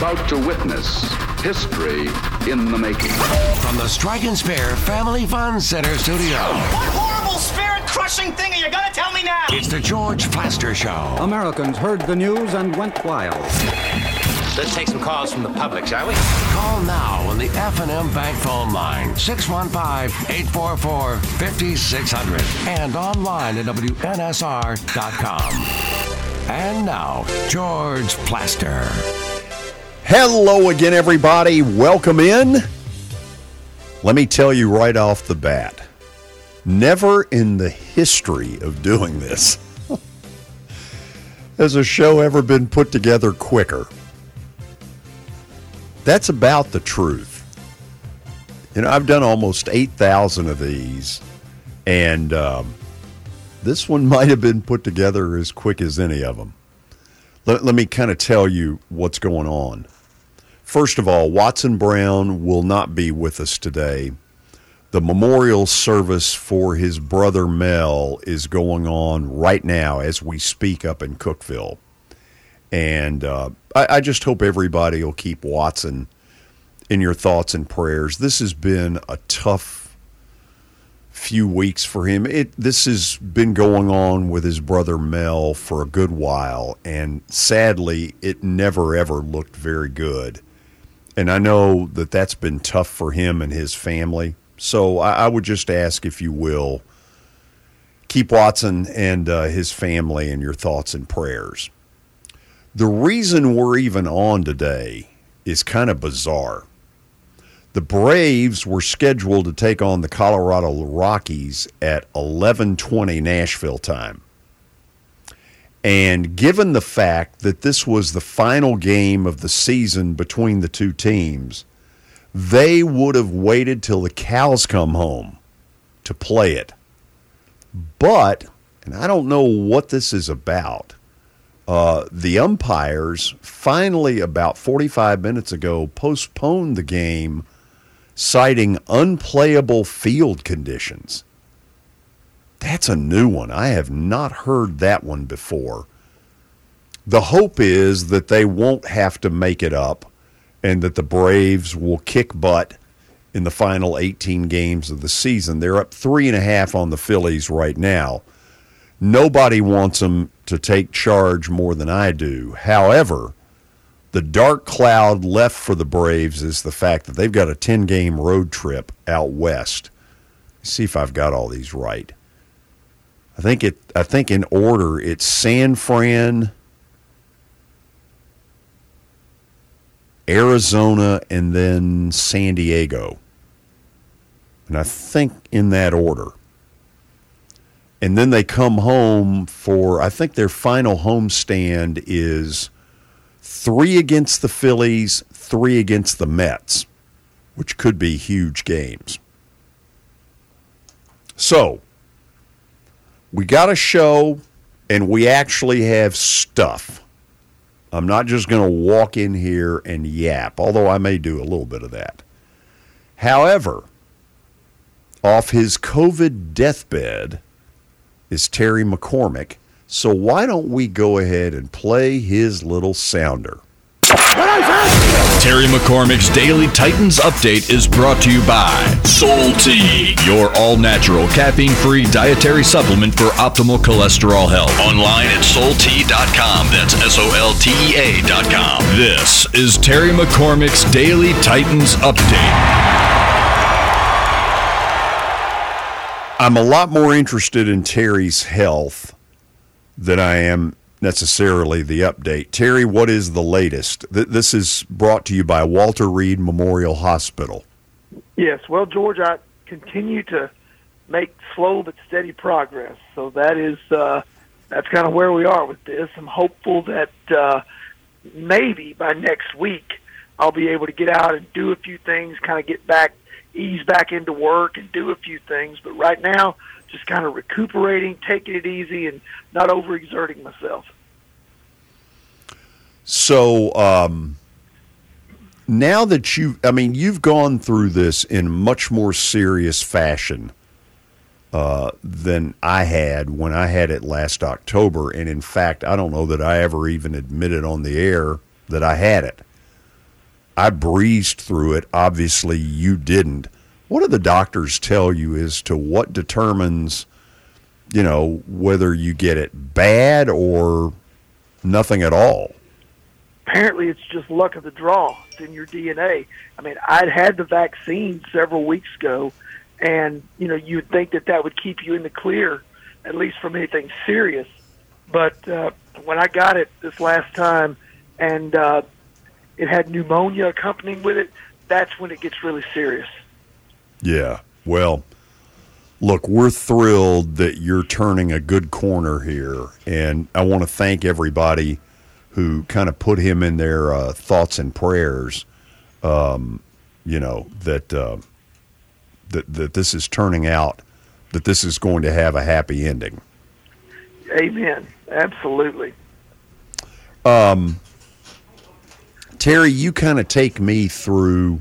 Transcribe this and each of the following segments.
about to witness history in the making. From the Strike and Spare Family Fun Center studio. What horrible spirit-crushing thing are you going to tell me now? It's the George Plaster Show. Americans heard the news and went wild. Let's take some calls from the public, shall we? Call now on the F&M Bank phone line, 615-844-5600, and online at WNSR.com. And now, George Plaster. Hello again, everybody. Welcome in. Let me tell you right off the bat, never in the history of doing this has a show ever been put together quicker. That's about the truth. You know, I've done almost 8,000 of these, and this one might have been put together as quick as any of them. Let me kind of tell you what's going on. First of all, Watson Brown will not be with us today. The memorial service for his brother Mel is going on right now as we speak up in Cookeville. And I just hope everybody will keep Watson in your thoughts and prayers. This has been a tough few weeks for him. This has been going on with his brother Mel for a good while, and sadly, it never ever looked very good. And I know that that's been tough for him and his family. So I would just ask, if you will, keep Watson and his family in your thoughts and prayers. The reason we're even on today is kind of bizarre. The Braves were scheduled to take on the Colorado Rockies at 11:20 Nashville time. And given the fact that this was the final game of the season between the two teams, they would have waited till the cows come home to play it. But, and I don't know what this is about, the umpires finally, about 45 minutes ago, postponed the game, citing unplayable field conditions. That's a new one. I have not heard that one before. The hope is that they won't have to make it up and that the Braves will kick butt in the final 18 games of the season. They're up 3.5 on the Phillies right now. Nobody wants them to take charge more than I do. However, the dark cloud left for the Braves is the fact that they've got a 10-game road trip out west. Let's see if I've got all these right. I think in order, it's San Fran, Arizona, and then San Diego. And I think in that order. And then they come home for, I think their final homestand is 3 against the Phillies, 3 against the Mets, which could be huge games. So, we got a show, and we actually have stuff. I'm not just going to walk in here and yap, although I may do a little bit of that. However, off his COVID deathbed is Terry McCormick, so why don't we go ahead and play his little sounder? Terry McCormick's Daily Titans Update is brought to you by Soul Tea, your all-natural, caffeine-free dietary supplement for optimal cholesterol health. Online at soultea.com. That's SOLTEA.com. This is Terry McCormick's Daily Titans Update. I'm a lot more interested in Terry's health than I am necessarily the update. Terry, what is the latest? This is brought to you by Walter Reed Memorial Hospital. Yes, well, George, I continue to make slow but steady progress. So that's kind of where we are with this. I'm hopeful that maybe by next week I'll be able to get out and do a few things, kind of ease back into work and do a few things. But right now, just kind of recuperating, taking it easy, and not overexerting myself. So now that you've gone through this in much more serious fashion than I had when I had it last October. And in fact, I don't know that I ever even admitted on the air that I had it. I breezed through it. Obviously, you didn't. What do the doctors tell you as to what determines, whether you get it bad or nothing at all? Apparently, it's just luck of the draw. It's in your DNA. I mean, I'd had the vaccine several weeks ago, and, you'd think that would keep you in the clear, at least from anything serious. But when I got it this last time and it had pneumonia accompanying with it, that's when it gets really serious. Yeah. Well, look, we're thrilled that you're turning a good corner here, and I want to thank everybody who kind of put him in their thoughts and prayers, that this is turning out, that this is going to have a happy ending. Amen. Absolutely. Terry, you kind of take me through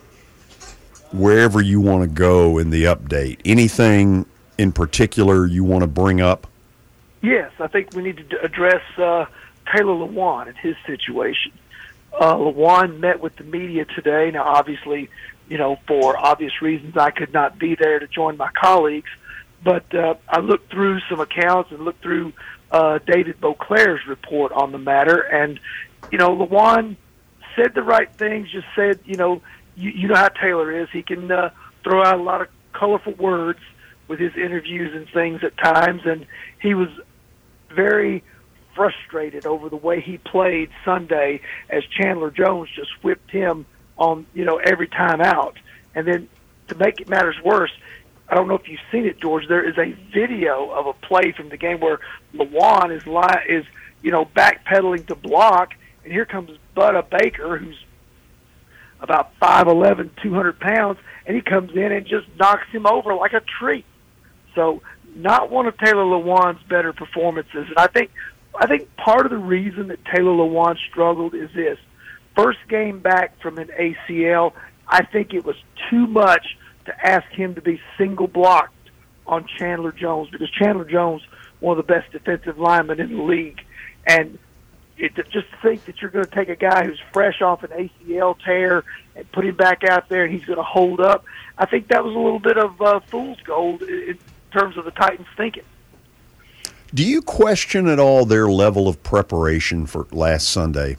wherever you want to go in the update. Anything in particular you want to bring up? Yes, I think we need to address Taylor Lewan and his situation. Lewan met with the media today. Now, obviously, for obvious reasons, I could not be there to join my colleagues. But I looked through some accounts and looked through David Beauclair's report on the matter. And, Lewan said the right things, just said, you know how Taylor is. He can throw out a lot of colorful words with his interviews and things at times. And he was very frustrated over the way he played Sunday as Chandler Jones just whipped him on, every time out. And then to make matters worse, I don't know if you've seen it, George, there is a video of a play from the game where Lewan is backpedaling to block, and here comes Budda Baker, who's about 5'11", 200 pounds, and he comes in and just knocks him over like a tree. So not one of Taylor Lewan's better performances. And I think part of the reason that Taylor Lewan struggled is this. First game back from an ACL, I think it was too much to ask him to be single blocked on Chandler Jones, because Chandler Jones, one of the best defensive linemen in the league. And just think that you're going to take a guy who's fresh off an ACL tear and put him back out there and he's going to hold up. I think that was a little bit of fool's gold in terms of the Titans thinking. Do you question at all their level of preparation for last Sunday?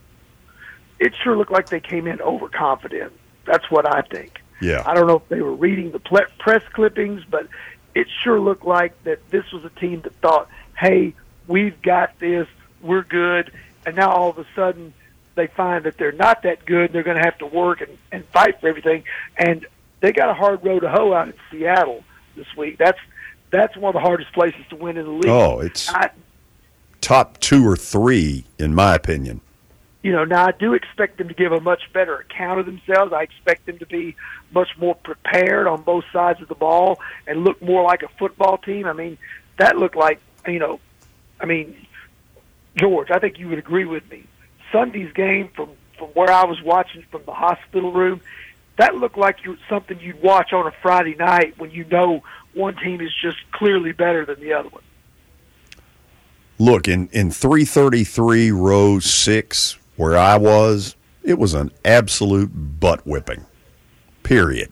It sure looked like they came in overconfident. That's what I think. Yeah. I don't know if they were reading the press clippings, but it sure looked like that this was a team that thought, hey, we've got this, we're good, and now all of a sudden they find that they're not that good, they're going to have to work and fight for everything, and they got a hard road to hoe out in Seattle this week. That's one of the hardest places to win in the league. Oh, it's top 2 or 3, in my opinion. Now I do expect them to give a much better account of themselves. I expect them to be much more prepared on both sides of the ball and look more like a football team. I mean, that looked like, George, I think you would agree with me. Sunday's game from where I was watching from the hospital room, that looked like something you'd watch on a Friday night when one team is just clearly better than the other one. Look, in 333 row 6, where I was, it was an absolute butt whipping. Period.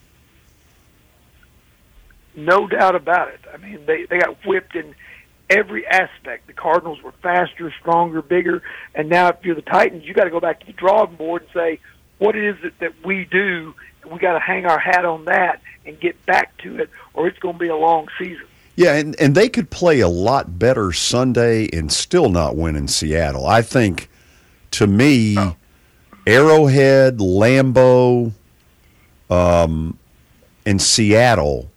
No doubt about it. I mean, they got whipped in every aspect. The Cardinals were faster, stronger, bigger, and now if you're the Titans, you got to go back to the drawing board and say, what is it that we do? We got to hang our hat on that and get back to it, or it's going to be a long season. Yeah, and they could play a lot better Sunday and still not win in Seattle. I think, to me, Arrowhead, Lambeau, and Seattle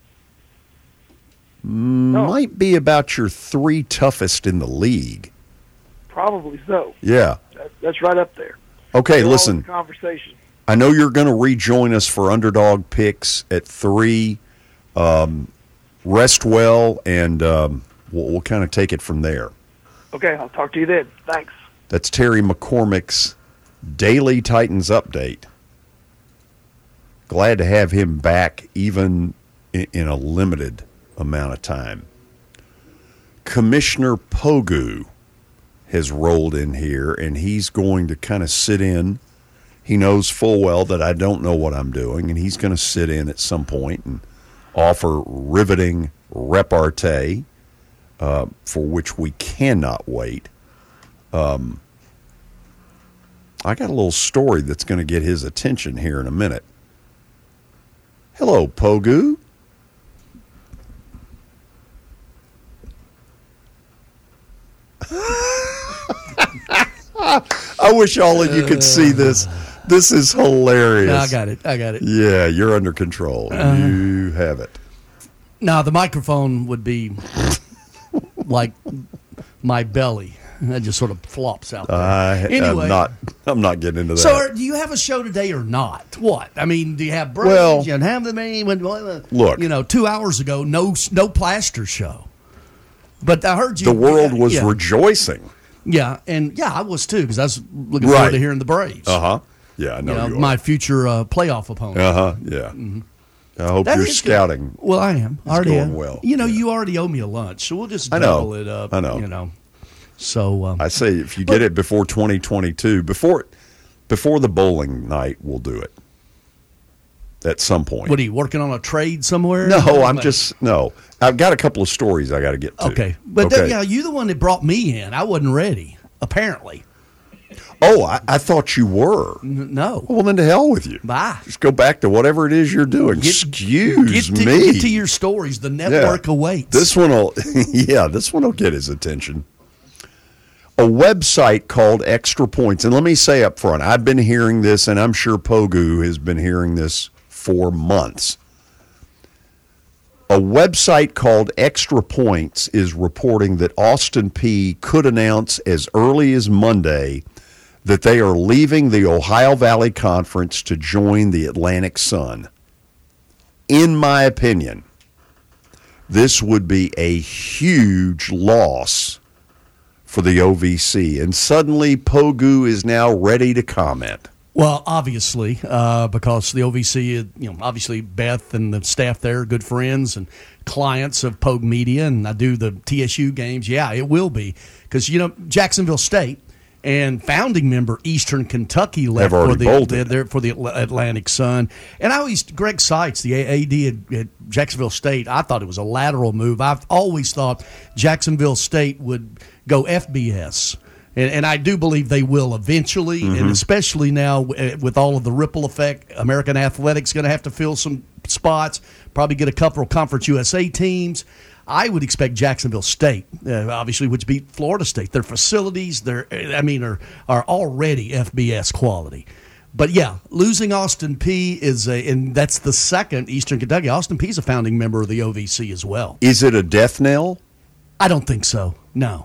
might be about your 3 toughest in the league. Probably so. Yeah. That's right up there. Okay, listen. Conversation. I know you're going to rejoin us for Underdog Picks at 3. Rest well, and we'll kind of take it from there. Okay, I'll talk to you then. Thanks. That's Terry McCormick's Daily Titans Update. Glad to have him back, even in a limited amount of time. Commissioner Pogu has rolled in here, and he's going to kind of sit in. He knows full well that I don't know what I'm doing, and he's going to sit in at some point and offer riveting repartee, for which we cannot wait. I got a little story that's going to get his attention here in a minute. Hello, Pogu. I wish all of you could see this. This is hilarious. I got it. Yeah, you're under control. You have it. Now, the microphone would be like my belly. That just sort of flops out there. Anyway, I'm not getting into that. So, do you have a show today or not? What? I mean, do you have Braves? Well, you have the main. Look, 2 hours ago, no plaster show. But I heard you. The world was rejoicing. Yeah, and I was too, because I was looking forward to hearing the Braves. Yeah, I know you are. My future playoff opponent. Yeah. Mm-hmm. I hope you're scouting. Good. Well, I am. It's going well. You already owe me a lunch, so we'll just double it up. I know. So I say if you get it before 2022, before the bowling night, we'll do it. At some point. What are you working on a trade somewhere? No, I've got a couple of stories I got to get to. Okay, but you're the one that brought me in. I wasn't ready, apparently. Oh, I thought you were. No. Well, then to hell with you. Bye. Just go back to whatever it is you're doing. Excuse me. Get to your stories. The network awaits. This one will get his attention. A website called Extra Points, and let me say up front, I've been hearing this, and I'm sure Pogu has been hearing this for months. A website called Extra Points is reporting that Austin Peay could announce as early as Monday that they are leaving the Ohio Valley Conference to join the Atlantic Sun. In my opinion, this would be a huge loss for the OVC, and suddenly Pogu is now ready to comment. Well, obviously, because the OVC, obviously Beth and the staff there are good friends and clients of Pogue Media, and I do the TSU games. Yeah, it will be. Because, Jacksonville State and founding member Eastern Kentucky left for the Atlantic Sun. And Greg Seitz, the AD at Jacksonville State, I thought it was a lateral move. I've always thought Jacksonville State would go FBS. And I do believe they will eventually, and especially now with all of the ripple effect, American Athletics going to have to fill some spots, probably get a couple of Conference USA teams. I would expect Jacksonville State, obviously, which beat Florida State. Their facilities, are already FBS quality. But yeah, losing Austin Peay and that's the second Eastern Kentucky. Austin Peay is a founding member of the OVC as well. Is it a death knell? I don't think so. No.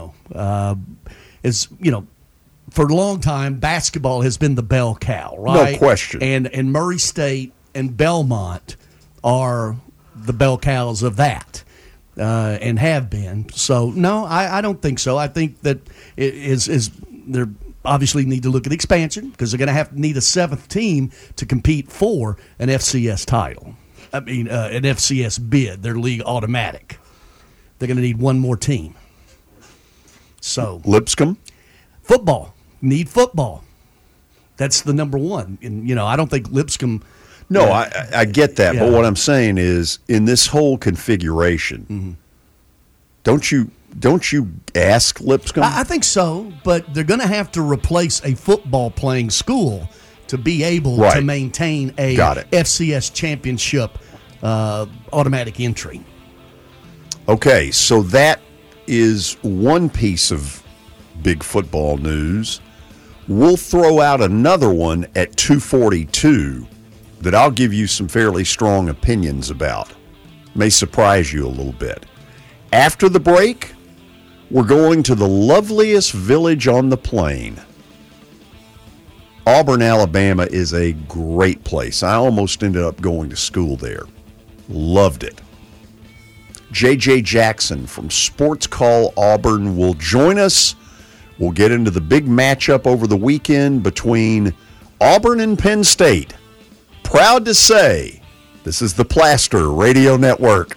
For a long time, basketball has been the bell cow, right? No question. And Murray State and Belmont are the bell cows of that, and have been. So, no, I don't think so. I think that they're obviously need to look at expansion because they're going to need a seventh team to compete for an FCS title. An FCS bid, their league automatic. They're going to need one more team. So Lipscomb? Football. Need football. That's the number one. And, I don't think Lipscomb. No, I get that. Yeah. But what I'm saying is, in this whole configuration, don't you ask Lipscomb? I think so, but they're going to have to replace a football playing school to be able to maintain a FCS championship automatic entry. Okay, so that is one piece of big football news. We'll throw out another one at 2:42 that I'll give you some fairly strong opinions about. May surprise you a little bit. After the break, we're going to the loveliest village on the plain. Auburn, Alabama is a great place. I almost ended up going to school there. Loved it. J.J. Jackson from Sports Call Auburn will join us. We'll get into the big matchup over the weekend between Auburn and Penn State. Proud to say, this is the Plaster Radio Network.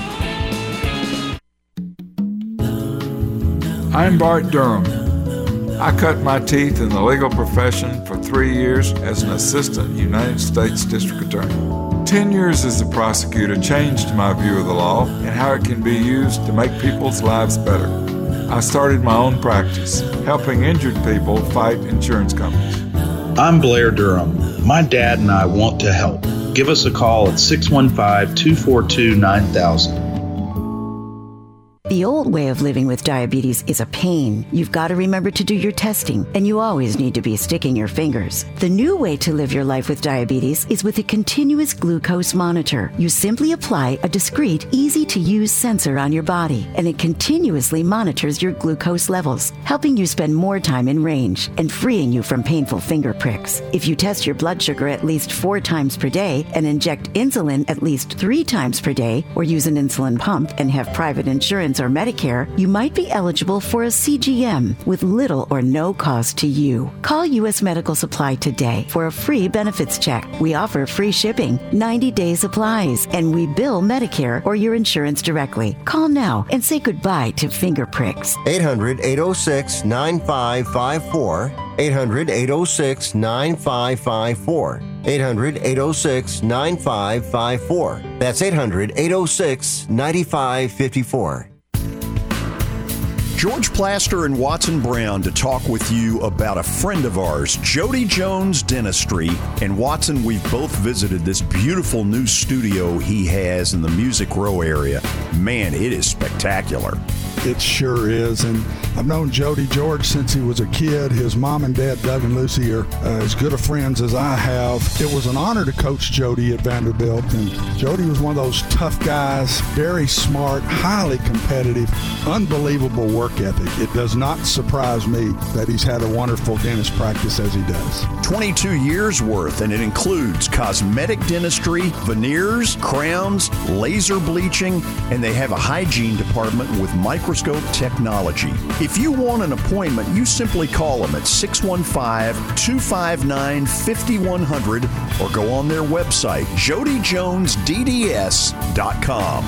I'm Bart Durham. I cut my teeth in the legal profession for 3 years as an assistant United States District Attorney. 10 years as a prosecutor changed my view of the law and how it can be used to make people's lives better. I started my own practice, helping injured people fight insurance companies. I'm Blair Durham. My dad and I want to help. Give us a call at 615-242-9000. The old way of living with diabetes is a pain. You've got to remember to do your testing, and you always need to be sticking your fingers. The new way to live your life with diabetes is with a continuous glucose monitor. You simply apply a discreet, easy-to-use sensor on your body, and it continuously monitors your glucose levels, helping you spend more time in range and freeing you from painful finger pricks. If you test your blood sugar at least 4 times per day and inject insulin at least 3 times per day, or use an insulin pump and have private insurance or Medicare, you might be eligible for a CGM with little or no cost to you. Call U.S. Medical Supply today for a free benefits check. We offer free shipping, 90-day supplies, and we bill Medicare or your insurance directly. Call now and say goodbye to finger pricks. 800-806-9554. 800-806-9554. 800-806-9554. That's 800-806-9554. George Plaster and Watson Brown to talk with you about a friend of ours, Jody Jones Dentistry. And Watson, we've both visited this beautiful new studio he has in the Music Row area. Man, it is spectacular. It sure is, and I've known Jody George since he was a kid. His mom and dad, Doug and Lucy, are as good of friends as I have. It was an honor to coach Jody at Vanderbilt, and Jody was one of those tough guys, very smart, highly competitive, unbelievable work ethic. It does not surprise me that he's had a wonderful dentist practice as he does. 22 years worth, and it includes cosmetic dentistry, veneers, crowns, laser bleaching, and they have a hygiene department with microscope technology. If you want an appointment, you simply call them at 615-259-5100 or go on their website, jodyjonesdds.com.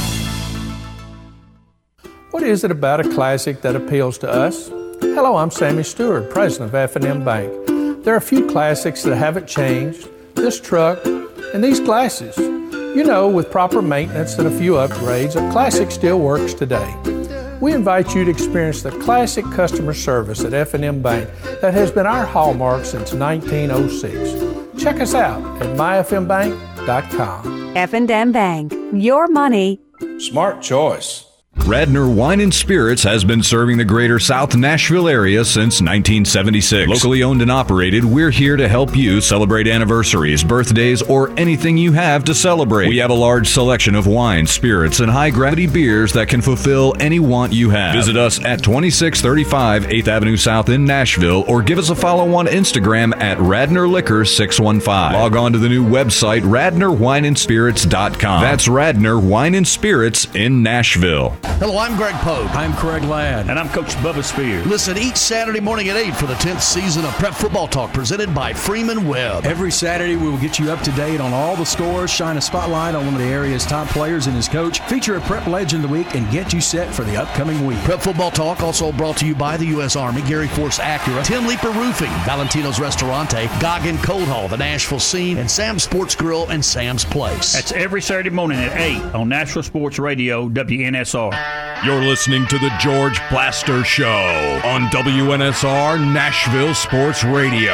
What is it about a classic that appeals to us? Hello, I'm Sammy Stewart, president of F&M Bank. There are a few classics that haven't changed. This truck and these glasses. You know, with proper maintenance and a few upgrades, a classic still works today. We invite you to experience the classic customer service at F&M Bank that has been our hallmark since 1906. Check us out at myfmbank.com. F&M Bank, your money. Smart choice. Radnor Wine and Spirits has been serving the greater South Nashville area since 1976. Locally owned and operated, we're here to help you celebrate anniversaries, birthdays, or anything you have to celebrate. We have a large selection of wines, spirits, and high-gravity beers that can fulfill any want you have. Visit us at 2635 8th Avenue South in Nashville, or give us a follow on Instagram at Radnor Liquor 615. Log on to the new website, RadnorWineandSpirits.com. That's Radnor Wine and Spirits in Nashville. Hello, I'm Greg Pogue. I'm Craig Ladd. And I'm Coach Bubba Spears. Listen each Saturday morning at 8 for the 10th season of Prep Football Talk presented by Freeman Webb. Every Saturday, we will get you up to date on all the scores, shine a spotlight on one of the area's top players and his coach, feature a Prep Legend of the Week, and get you set for the upcoming week. Prep Football Talk also brought to you by the U.S. Army, Gary Force Acura, Tim Leeper Roofing, Valentino's Restaurante, Goggin Cold Hall, the Nashville Scene, and Sam's Sports Grill and Sam's Place. That's every Saturday morning at 8 on Nashville Sports Radio, WNSR. You're listening to The George Plaster Show on WNSR Nashville Sports Radio.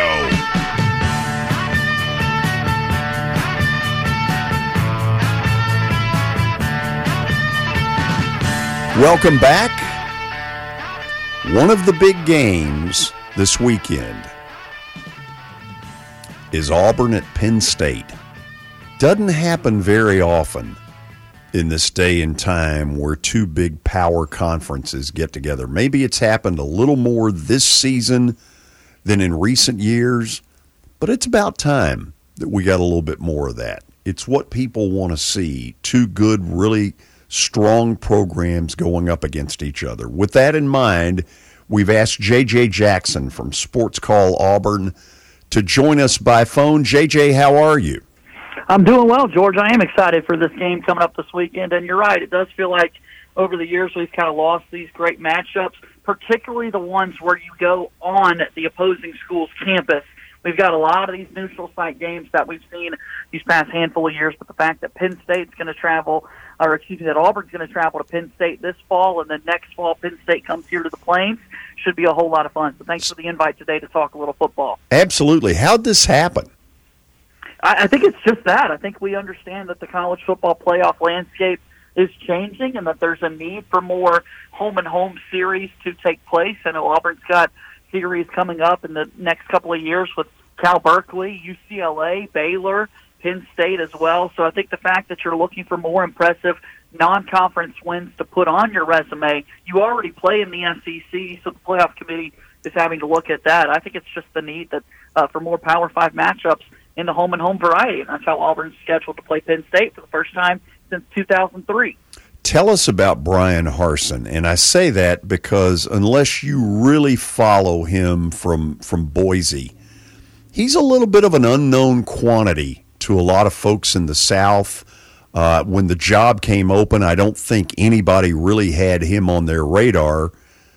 Welcome back. One of the big games this weekend is Auburn at Penn State. Doesn't happen very often in this day and time where two big power conferences get together. Maybe it's happened a little more this season than in recent years, but it's about time that we got a little bit more of that. It's what people want to see. Two good, really strong programs going up against each other. With that in mind, we've asked J.J. Jackson from Sports Call Auburn to join us by phone. J.J., how are you? I'm doing well, George. I am excited for this game coming up this weekend, and you're right. It does feel like over the years we've kind of lost these great matchups. particularly the ones where you go on the opposing school's campus. We've got a lot of these neutral site games that we've seen these past handful of years, but the fact that Penn State's going to travel, that Auburn's going to travel to Penn State this fall, and then next fall Penn State comes here to the Plains, should be a whole lot of fun. So thanks for the invite today to talk a little football. Absolutely. How'd this happen? I think it's just that. I think we understand that the college football playoff landscape is changing and that there's a need for more home-and-home series to take place. I know Auburn's got series coming up in the next couple of years with Cal Berkeley, UCLA, Baylor, Penn State as well. So I think the fact that you're looking for more impressive non-conference wins to put on your resume, you already play in the SEC, so the playoff committee is having to look at that. I think it's just the need that for more Power 5 matchups in the home-and-home variety. And that's how Auburn's scheduled to play Penn State for the first time since 2003. Tell us about Bryan Harsin, and I say that because unless you really follow him from Boise, he's a little bit of an unknown quantity to a lot of folks in the South. When the job came open, I don't think anybody really had him on their radar.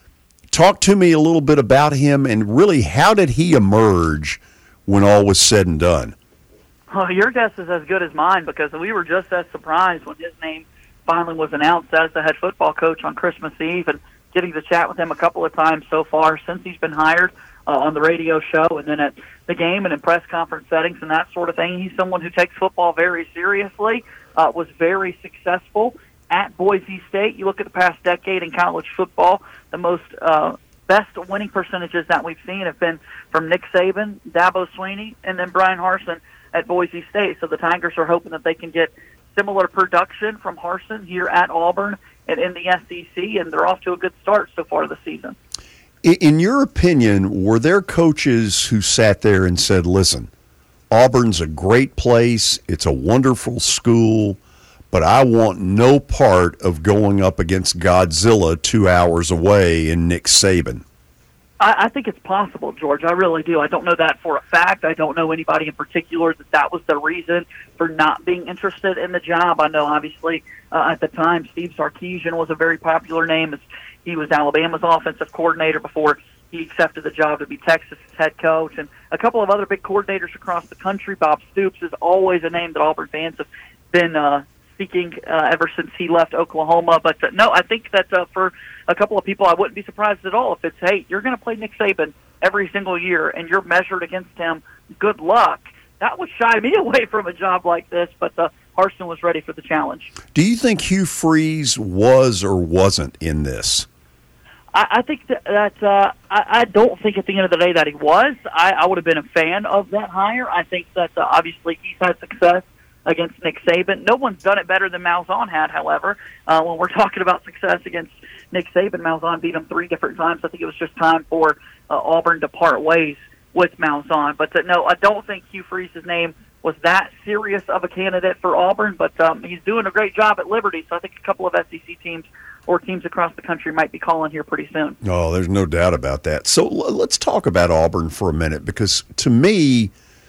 Talk to me a little bit about him, and really, how did he emerge when all was said and done? Well, your guess is as good as mine, because we were just as surprised when his name finally was announced as the head football coach on Christmas Eve, and getting to chat with him a couple of times so far since he's been hired on the radio show and then at the game and in press conference settings and that sort of thing. He's someone who takes football very seriously, was very successful at Boise State. You look at the past decade in college football, the most best winning percentages that we've seen have been from Nick Saban, Dabo Swinney, and then Bryan Harsin at Boise State. So the Tigers are hoping that they can get similar production from Harsin here at Auburn and in the SEC, and they're off to a good start so far this season. In your opinion, were there coaches who sat there and said, listen, Auburn's a great place, it's a wonderful school, but I want no part of going up against Godzilla 2 hours away in Nick Saban? I think it's possible, George. I really do. I don't know that for a fact. I don't know anybody in particular that was the reason for not being interested in the job. I know, obviously, at the time, Steve Sarkisian was a very popular name. He was Alabama's offensive coordinator before he accepted the job to be Texas' head coach. And a couple of other big coordinators across the country. Bob Stoops is always a name that Auburn fans have been seeking ever since he left Oklahoma. But no, I think that for a couple of people, I wouldn't be surprised at all if it's, hey, you're going to play Nick Saban every single year and you're measured against him. Good luck. That would shy me away from a job like this, but Harsin was ready for the challenge. Do you think Hugh Freeze was or wasn't in this? I think that I don't think at the end of the day that he was. I would have been a fan of that hire. I think that obviously he's had success against Nick Saban. No one's done it better than Malzahn had, however. When we're talking about success against Nick Saban, Malzahn beat him 3 different times. I think it was just time for Auburn to part ways with Malzahn. But no, I don't think Hugh Freeze's name was that serious of a candidate for Auburn, but he's doing a great job at Liberty, so I think a couple of SEC teams or teams across the country might be calling here pretty soon. Oh, there's no doubt about that. So let's talk about Auburn for a minute, because to me,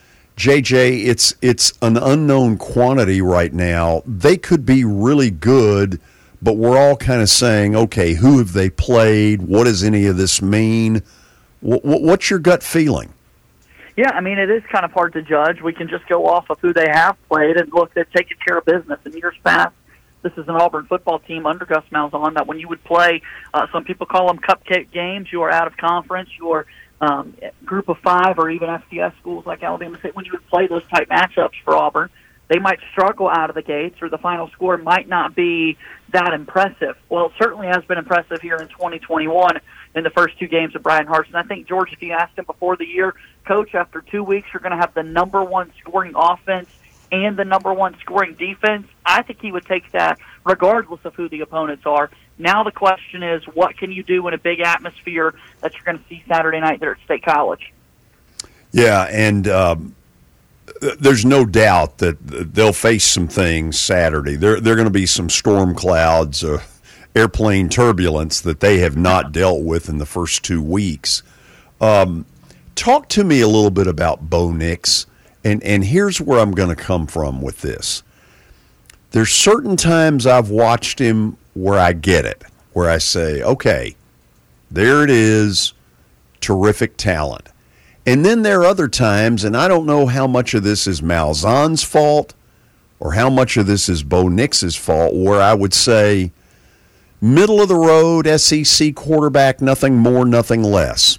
JJ, it's an unknown quantity right now. They could be really good, but we're all kind of saying, okay, who have they played? What does any of this mean? What's your gut feeling? Yeah, I mean, it is kind of hard to judge. We can just go off of who they have played and look, they're taking care of business. In years past, this is an Auburn football team under Gus Malzahn that when you would play, some people call them cupcake games, you are out of conference, you are group of 5 or even FCS schools like Alabama State, when you would play those type matchups for Auburn, they might struggle out of the gates or the final score might not be that impressive. Well, it certainly has been impressive here in 2021 in the first 2 games of Bryan Harsin. I think, George, if you asked him before the year, Coach, after 2 weeks, you're going to have the number 1 scoring offense and the number 1 scoring defense, I think he would take that regardless of who the opponents are. Now the question is, what can you do in a big atmosphere that you're going to see Saturday night there at State College? Yeah, and there's no doubt that they'll face some things Saturday. There are going to be some storm clouds, airplane turbulence that they have not dealt with in the first 2 weeks. Talk to me a little bit about Bo Nix, and here's where I'm going to come from with this. There's certain times I've watched him where I get it, where I say, okay, There it is, terrific talent. And then there are other times, and I don't know how much of this is Malzahn's fault or how much of this is Bo Nix's fault, where I would say middle of the road SEC quarterback, nothing more, nothing less.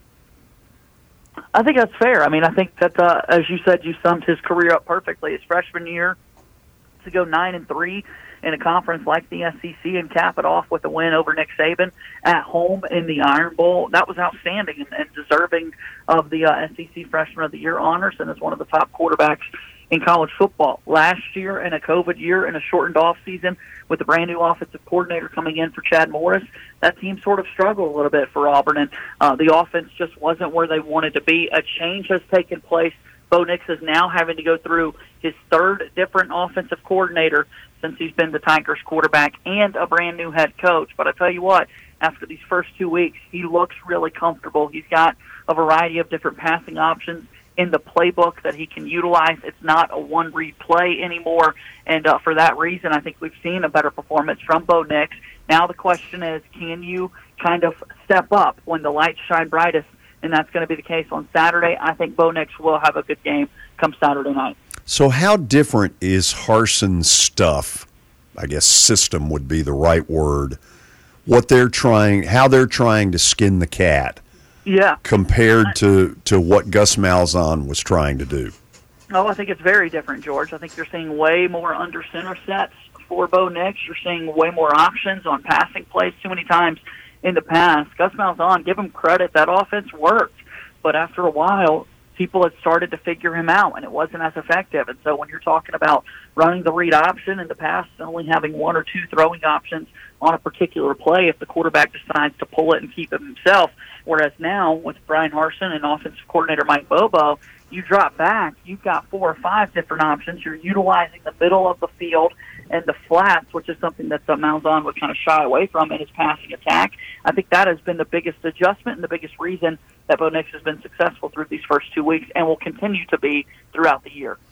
I think that's fair. I mean, I think that, as you said, you summed his career up perfectly. His freshman year, to go 9-3 in a conference like the SEC and cap it off with a win over Nick Saban at home in the Iron Bowl, that was outstanding and deserving of the SEC Freshman of the Year honors, and is one of the top quarterbacks in college football. Last year, in a COVID year, in a shortened offseason, with a brand-new offensive coordinator coming in for Chad Morris, that team sort of struggled a little bit for Auburn, and the offense just wasn't where they wanted to be. A change has taken place. Bo Nix is now having to go through his third different offensive coordinator since he's been the Tigers quarterback, and a brand-new head coach. But I tell you what, after these first 2 weeks, he looks really comfortable. He's got a variety of different passing options in the playbook that he can utilize. It's not a one-read play anymore, and for that reason, I think we've seen a better performance from Bo Nix. Now the question is, can you kind of step up when the lights shine brightest? And that's going to be the case on Saturday. I think Bo Nix will have a good game come Saturday night. So how different is Harson's stuff? I guess system would be the right word. How they're trying to skin the cat. Yeah. Compared to what Gus Malzahn was trying to do. Oh, I think it's very different, George. I think you're seeing way more under center sets for Bo Nix. You're seeing way more options on passing plays. Too many times in the past, Gus Malzahn, give him credit, that offense worked. But after a while, people had started to figure him out, and it wasn't as effective. And so when you're talking about running the read option in the past and only having one or two throwing options on a particular play, if the quarterback decides to pull it and keep it himself, whereas now with Brian Harsin and offensive coordinator Mike Bobo, you drop back, you've got 4 or 5 different options. You're utilizing the middle of the field and the flats, which is something that Malzahn would kind of shy away from in his passing attack. I think that has been the biggest adjustment and the biggest reason that Bo Nix has been successful through these first 2 weeks and will continue to be throughout the year.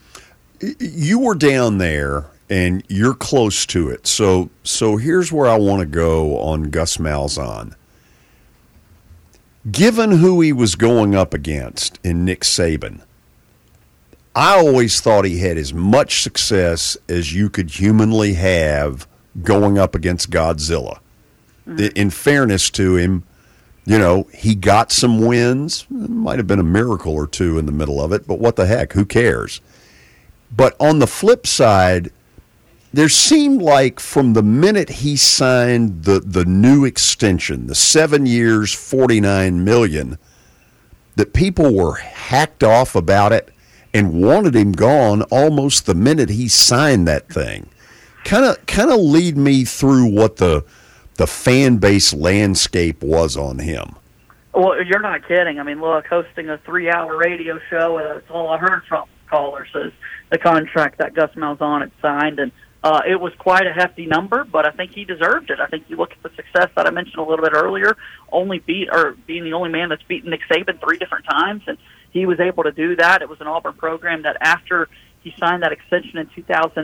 You were down there, and you're close to it. So here's where I want to go on Gus Malzahn. Given who he was going up against in Nick Saban, I always thought he had as much success as you could humanly have going up against Godzilla. Mm-hmm. In fairness to him, he got some wins. It might have been a miracle or two in the middle of it, but what the heck? Who cares? But on the flip side, there seemed like from the minute he signed the new extension, the 7 years, $49 million, that people were hacked off about it and wanted him gone almost the minute he signed that thing. Kind of lead me through what the fan base landscape was on him. Well, you're not kidding. I mean, look, hosting a 3-hour radio show, that's all I heard from callers is the contract that Gus Malzahn had signed, and it was quite a hefty number, but I think he deserved it. I think you look at the success that I mentioned a little bit earlier, being the only man that's beaten Nick Saban 3 different times, and he was able to do that. It was an Auburn program that after he signed that extension in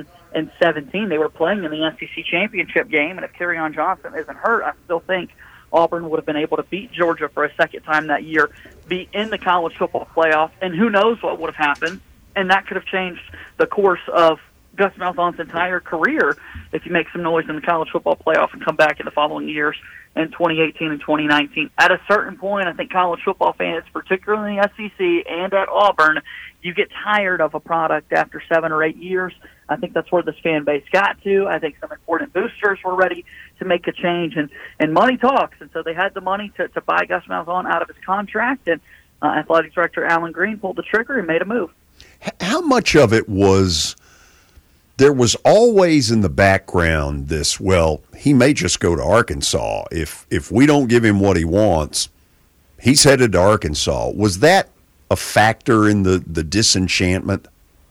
2017, they were playing in the SEC championship game, and if Kerryon Johnson isn't hurt, I still think Auburn would have been able to beat Georgia for a second time that year, be in the college football playoff, and who knows what would have happened, and that could have changed the course of Gus Malzahn's entire career if you make some noise in the college football playoff and come back in the following years in 2018 and 2019. At a certain point, I think college football fans, particularly in the SEC and at Auburn, you get tired of a product after 7 or 8 years. I think that's where this fan base got to. I think some important boosters were ready to make a change, and money talks, and so they had the money to buy Gus Malzahn out of his contract, and athletic director Alan Green pulled the trigger and made a move. How much of it was there was always in the background this, well, he may just go to Arkansas. If we don't give him what he wants, he's headed to Arkansas. Was that a factor in the disenchantment?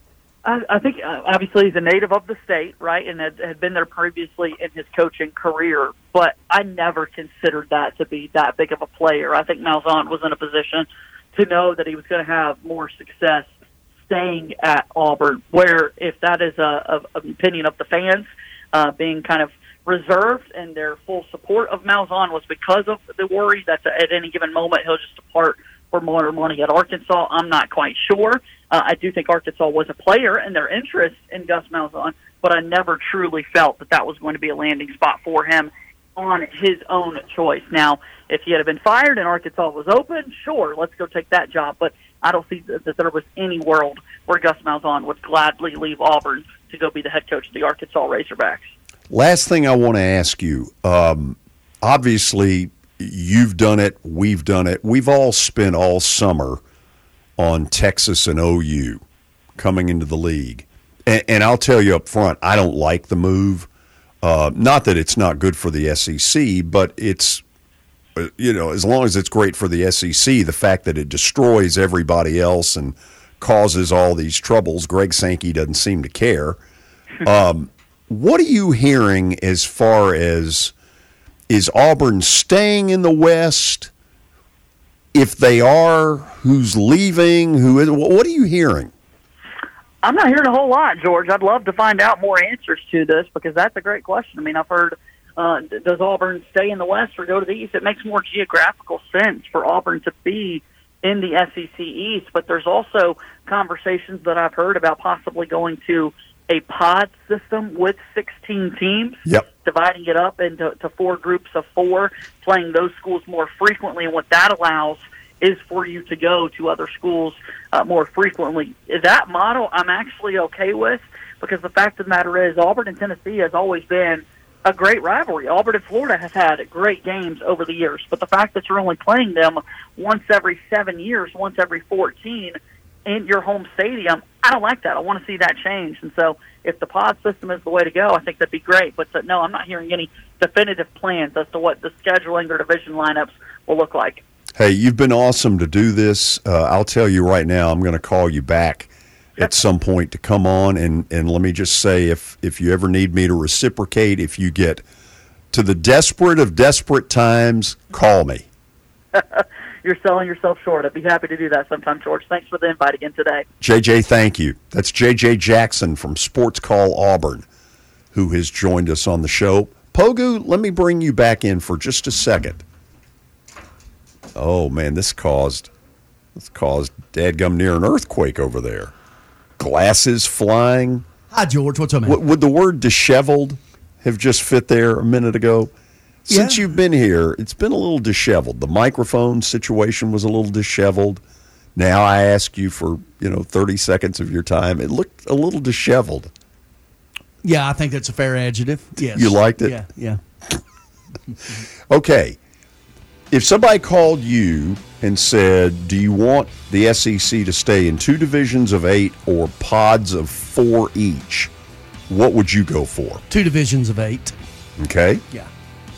I think, obviously, he's a native of the state, right, and had been there previously in his coaching career, but I never considered that to be that big of a player. I think Malzahn was in a position to know that he was going to have more success staying at Auburn, where if that is an opinion of the fans, being kind of reserved and their full support of Malzahn was because of the worry that at any given moment he'll just depart for more money at Arkansas. I'm not quite sure. I do think Arkansas was a player and their interest in Gus Malzahn, but I never truly felt that was going to be a landing spot for him on his own choice. Now, if he had been fired and Arkansas was open, sure, let's go take that job. But I don't see that there was any world where Gus Malzahn would gladly leave Auburn to go be the head coach of the Arkansas Razorbacks. Last thing I want to ask you, obviously you've done it, we've done it. We've all spent all summer on Texas and OU coming into the league. And I'll tell you up front, I don't like the move. Not that it's not good for the SEC, but it's, as long as it's great for the SEC, the fact that it destroys everybody else and causes all these troubles, Greg Sankey doesn't seem to care. What are you hearing as far as, is Auburn staying in the West? If they are, who's leaving? What are you hearing? I'm not hearing a whole lot, George. I'd love to find out more answers to this because that's a great question. I mean, I've heard, does Auburn stay in the West or go to the East? It makes more geographical sense for Auburn to be in the SEC East, but there's also conversations that I've heard about possibly going to a pod system with 16 teams, dividing it up into 4 groups of 4, playing those schools more frequently, and what that allows is for you to go to other schools more frequently. That model I'm actually okay with because the fact of the matter is Auburn and Tennessee has always been a great rivalry. Auburn and Florida has had great games over the years, but the fact that you're only playing them once every 7 years, once every 14 in your home stadium, I don't like that. I want to see that change. And so if the pod system is the way to go, I think that'd be great. But no, I'm not hearing any definitive plans as to what the scheduling or division lineups will look like. Hey, you've been awesome to do this. I'll tell you right now, I'm going to call you back at some point to come on. And let me just say, if you ever need me to reciprocate, if you get to the desperate of desperate times, call me. You're selling yourself short. I'd be happy to do that sometime, George. Thanks for the invite again today. JJ, thank you. That's JJ Jackson from Sports Call Auburn, who has joined us on the show. Pogu, let me bring you back in for just a second. Oh, man, this caused dadgum near an earthquake over there. Glasses flying. Hi, George. What's up, man? Would the word disheveled have just fit there a minute ago? Since you've been here, it's been a little disheveled. The microphone situation was a little disheveled. Now I ask you for, 30 seconds of your time. It looked a little disheveled. Yeah, I think that's a fair adjective. Yes. You liked it? Yeah. Okay. If somebody called you and said, do you want the SEC to stay in 2 divisions of 8 or pods of 4 each, what would you go for? 2 divisions of 8. Okay. Yeah.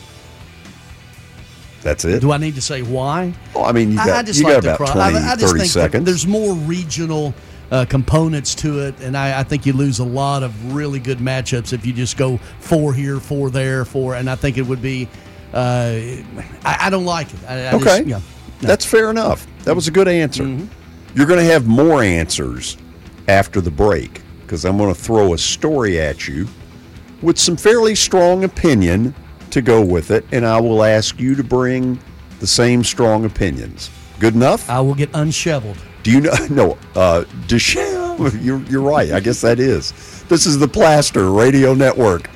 That's it? Do I need to say why? Well, I mean, you got about 30 seconds. There's more regional components to it, and I think you lose a lot of really good matchups if you just go 4 here, 4 there, 4, and I think it would be I don't like it. Okay. That's fair enough. That was a good answer. Mm-hmm. You're going to have more answers after the break because I'm going to throw a story at you with some fairly strong opinion to go with it, and I will ask you to bring the same strong opinions. Good enough? I will get unshoveled. Do you know? No, disheveled. You're right. I guess that is. This is the Plaster Radio Network.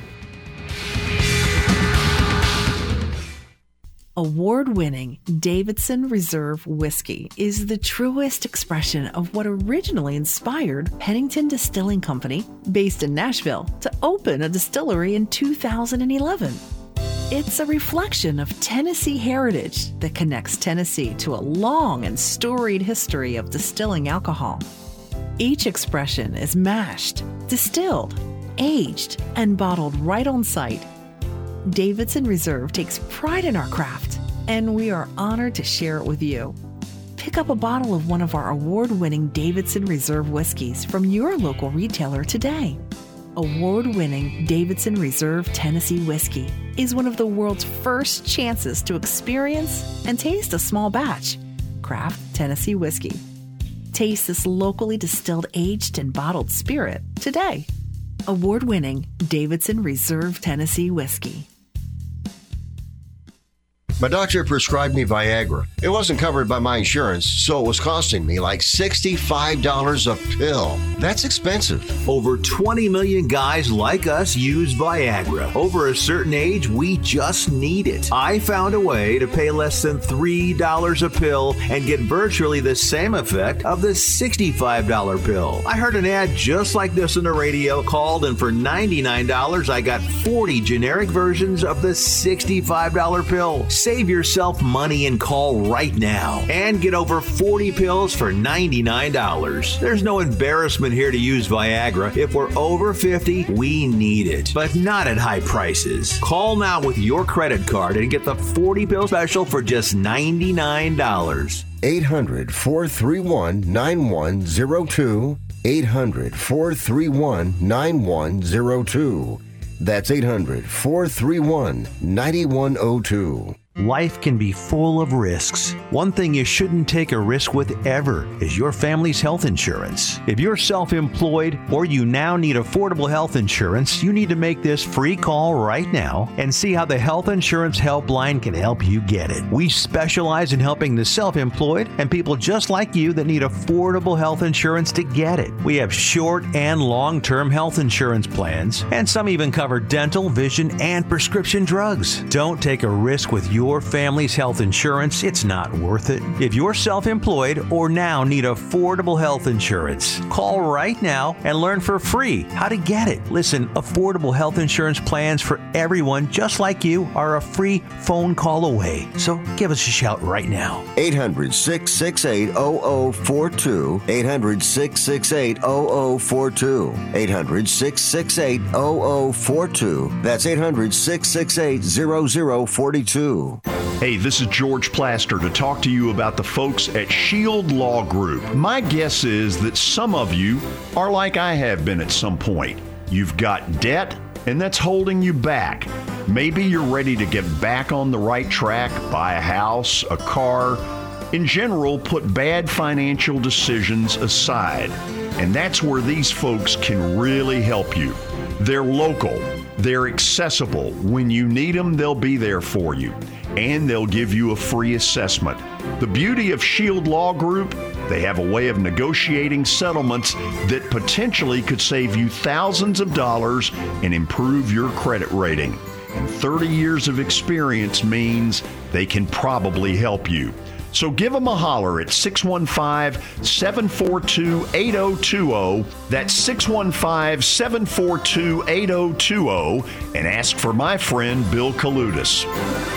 Award-winning Davidson Reserve Whiskey is the truest expression of what originally inspired Pennington Distilling Company, based in Nashville, to open a distillery in 2011. It's a reflection of Tennessee heritage that connects Tennessee to a long and storied history of distilling alcohol. Each expression is mashed, distilled, aged, and bottled right on site. Davidson Reserve takes pride in our craft, and we are honored to share it with you. Pick up a bottle of one of our award-winning Davidson Reserve whiskeys from your local retailer today. Award-winning Davidson Reserve Tennessee Whiskey is one of the world's first chances to experience and taste a small batch craft Tennessee whiskey. Taste this locally distilled, aged, and bottled spirit today. Award-winning Davidson Reserve Tennessee Whiskey. My doctor prescribed me Viagra. It wasn't covered by my insurance, so it was costing me like $65 a pill. That's expensive. Over 20 million guys like us use Viagra. Over a certain age, we just need it. I found a way to pay less than $3 a pill and get virtually the same effect of the $65 pill. I heard an ad just like this on the radio, called, and for $99, I got 40 generic versions of the $65 pill. Save yourself money and call right now and get over 40 pills for $99. There's no embarrassment here to use Viagra. If we're over 50, we need it, but not at high prices. Call now with your credit card and get the 40 pill special for just $99. 800-431-9102. 800-431-9102. That's 800-431-9102. Life can be full of risks. One thing you shouldn't take a risk with ever is your family's health insurance. If you're self-employed or you now need affordable health insurance, you need to make this free call right now and see how the Health Insurance Helpline can help you get it. We specialize in helping the self-employed and people just like you that need affordable health insurance to get it. We have short and long-term health insurance plans, and some even cover dental, vision, and prescription drugs. Don't take a risk with your family's health insurance. It's not worth it. If you're self-employed or now need affordable health insurance, call right now and learn for free how to get it. Listen, affordable health insurance plans for everyone just like you are a free phone call away. So give us a shout right now. 800-668-0042. 800-668-0042. 800-668-0042. That's 800-668-0042. Hey, this is George Plaster to talk to you about the folks at Shield Law Group. My guess is that some of you are like I have been at some point. You've got debt, and that's holding you back. Maybe you're ready to get back on the right track, buy a house, a car. In general, put bad financial decisions aside. And that's where these folks can really help you. They're local. They're accessible. When you need them, they'll be there for you. And they'll give you a free assessment. The beauty of Shield Law Group, they have a way of negotiating settlements that potentially could save you thousands of dollars and improve your credit rating. And 30 years of experience means they can probably help you. So give them a holler at 615-742-8020. That's 615-742-8020. And ask for my friend Bill Kaludis.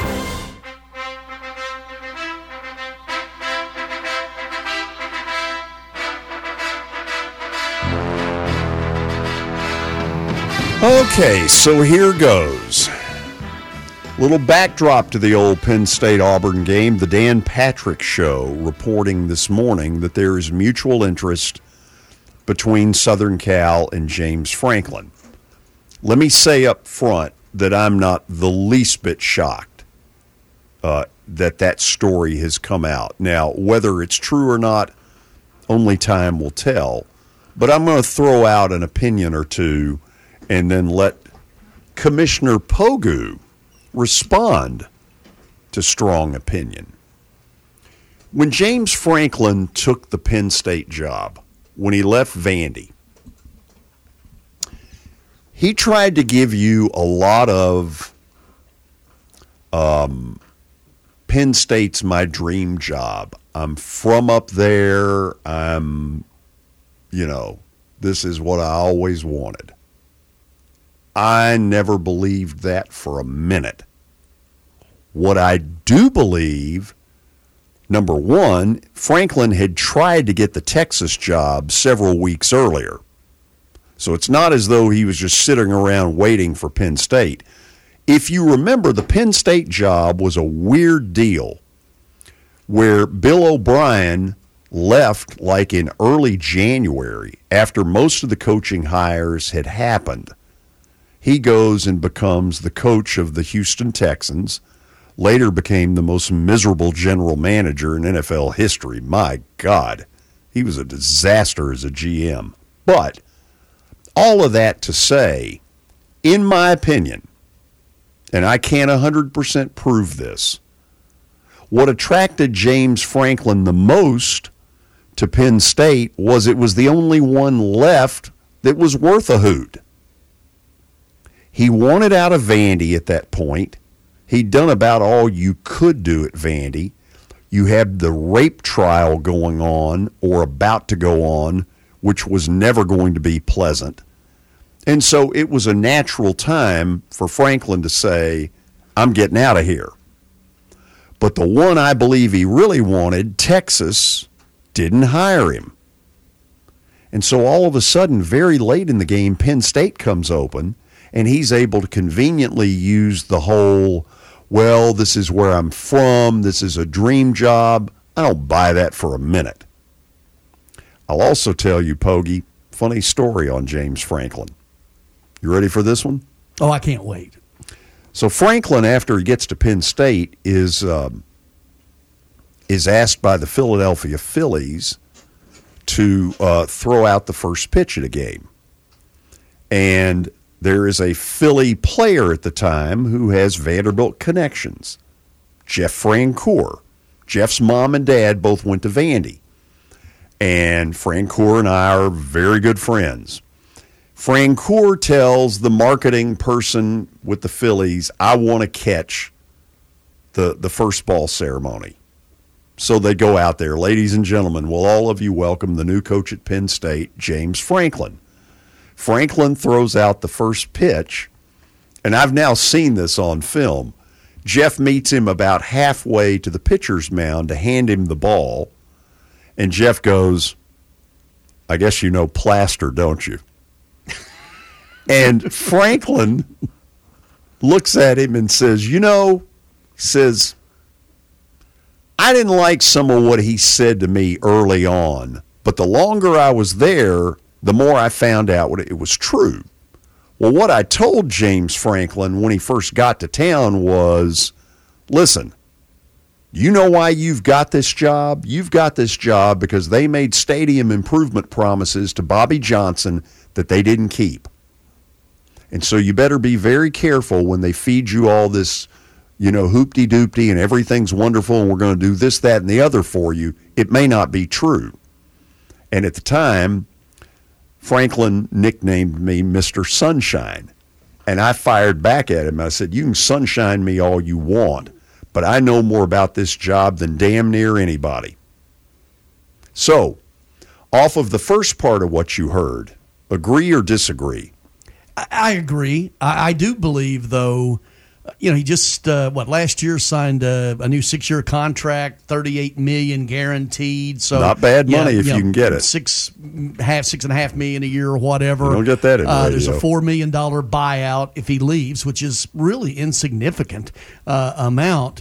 Okay, so here goes. Little backdrop to the old Penn State-Auburn game. The Dan Patrick Show reporting this morning that there is mutual interest between Southern Cal and James Franklin. Let me say up front that I'm not the least bit shocked that story has come out. Now, whether it's true or not, only time will tell. But I'm going to throw out an opinion or two and then let Commissioner Pogu respond to strong opinion. When James Franklin took the Penn State job, when he left Vandy, he tried to give you a lot of Penn State's my dream job. I'm from up there. This is what I always wanted. I never believed that for a minute. What I do believe, number one, Franklin had tried to get the Texas job several weeks earlier. So it's not as though he was just sitting around waiting for Penn State. If you remember, the Penn State job was a weird deal where Bill O'Brien left like in early January after most of the coaching hires had happened. He goes and becomes the coach of the Houston Texans, later became the most miserable general manager in NFL history. My God, he was a disaster as a GM. But all of that to say, in my opinion, and I can't 100% prove this, what attracted James Franklin the most to Penn State was it was the only one left that was worth a hoot. He wanted out of Vandy at that point. He'd done about all you could do at Vandy. You had the rape trial going on or about to go on, which was never going to be pleasant. And so it was a natural time for Franklin to say, I'm getting out of here. But the one I believe he really wanted, Texas, didn't hire him. And so all of a sudden, very late in the game, Penn State comes open, and he's able to conveniently use the whole, well, this is where I'm from, this is a dream job. I don't buy that for a minute. I'll also tell you, Pogie, funny story on James Franklin. You ready for this one? Oh, I can't wait. So Franklin, after he gets to Penn State, is asked by the Philadelphia Phillies to throw out the first pitch at a game. And there is a Philly player at the time who has Vanderbilt connections, Jeff Francoeur. Jeff's mom and dad both went to Vandy. And Francoeur and I are very good friends. Francoeur tells the marketing person with the Phillies, I want to catch the first ball ceremony. So they go out there. Ladies and gentlemen, will all of you welcome the new coach at Penn State, James Franklin. Franklin throws out the first pitch, and I've now seen this on film. Jeff meets him about halfway to the pitcher's mound to hand him the ball, and Jeff goes, I guess you know plaster, don't you? And Franklin looks at him and says, I didn't like some of what he said to me early on, but the longer I was there, the more I found out what it was true. Well, what I told James Franklin when he first got to town was, listen, you know why you've got this job? You've got this job because they made stadium improvement promises to Bobby Johnson that they didn't keep. And so you better be very careful when they feed you all this, hoopty-doopty and everything's wonderful and we're going to do this, that, and the other for you. It may not be true. And at the time, Franklin nicknamed me Mr. Sunshine. And I fired back at him. I said, you can sunshine me all you want, but I know more about this job than damn near anybody. So, off of the first part of what you heard, agree or disagree? I agree. I do believe, though, he just last year signed a new 6-year contract, $38 million guaranteed. So not bad money if you can get it. $6.5 million a year or whatever. You don't get that in radio. There's a $4 million buyout if he leaves, which is really insignificant amount.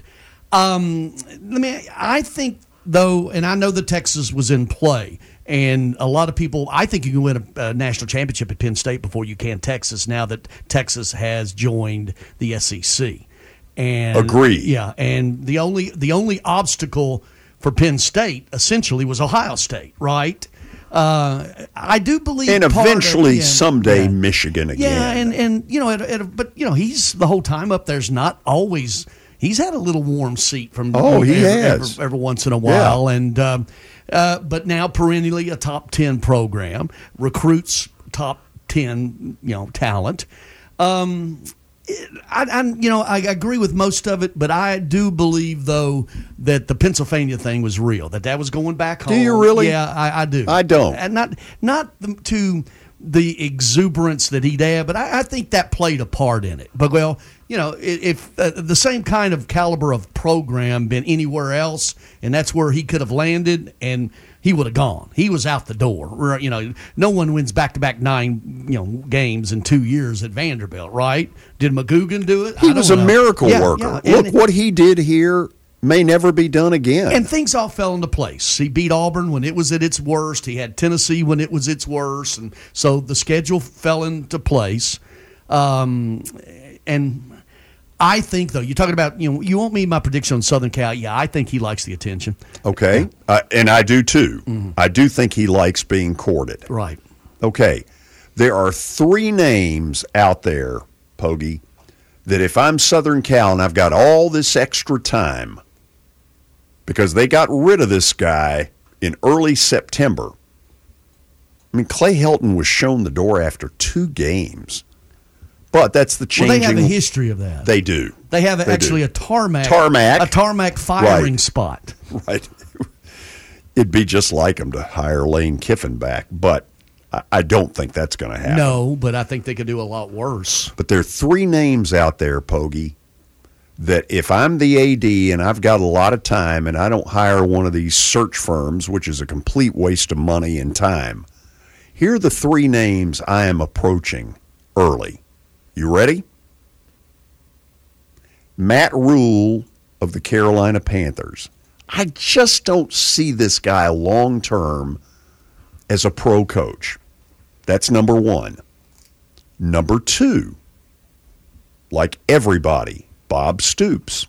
I think though, and I know that Texas was in play. And a lot of people, I think you can win a national championship at Penn State before you can Texas now that Texas has joined the SEC. And agree. Yeah, and the only obstacle for Penn State essentially was Ohio State, right? I do believe, and eventually someday Michigan again. Yeah, but he's the whole time up there's not always. He's had a little warm seat from every once in a while, and. But now perennially a top 10 program, recruits top 10, talent. I agree with most of it, but I do believe though that the Pennsylvania thing was real. That was going back home. Do you really? Yeah, I do. I don't. And not to the exuberance that he'd have, but I think that played a part in it. But if the same kind of caliber of program been anywhere else, and that's where he could have landed, and he would have gone. He was out the door. No one wins back-to-back 9 games in 2 years at Vanderbilt, right? Did McGugan do it? He was a miracle worker. Yeah. Look what he did here may never be done again. And things all fell into place. He beat Auburn when it was at its worst. He had Tennessee when it was its worst, and so the schedule fell into place. And I think, though, you're talking about, you want me my prediction on Southern Cal? Yeah, I think he likes the attention. Okay, and I do too. Mm-hmm. I do think he likes being courted. Right. Okay, There are 3 names out there, Pogie, that if I'm Southern Cal and I've got all this extra time, because they got rid of this guy in early September. I mean, Clay Helton was shown the door after 2 games. But that's the changing. Well, they have a history of that. They do. They have actually a tarmac firing spot. Right. It'd be just like them to hire Lane Kiffin back, but I don't think that's going to happen. No, but I think they could do a lot worse. But there are 3 names out there, Pogie, that if I'm the AD and I've got a lot of time and I don't hire one of these search firms, which is a complete waste of money and time, here are the 3 names I am approaching early. You ready? Matt Rule of the Carolina Panthers. I just don't see this guy long term as a pro coach. That's number 1. Number 2, like everybody, Bob Stoops.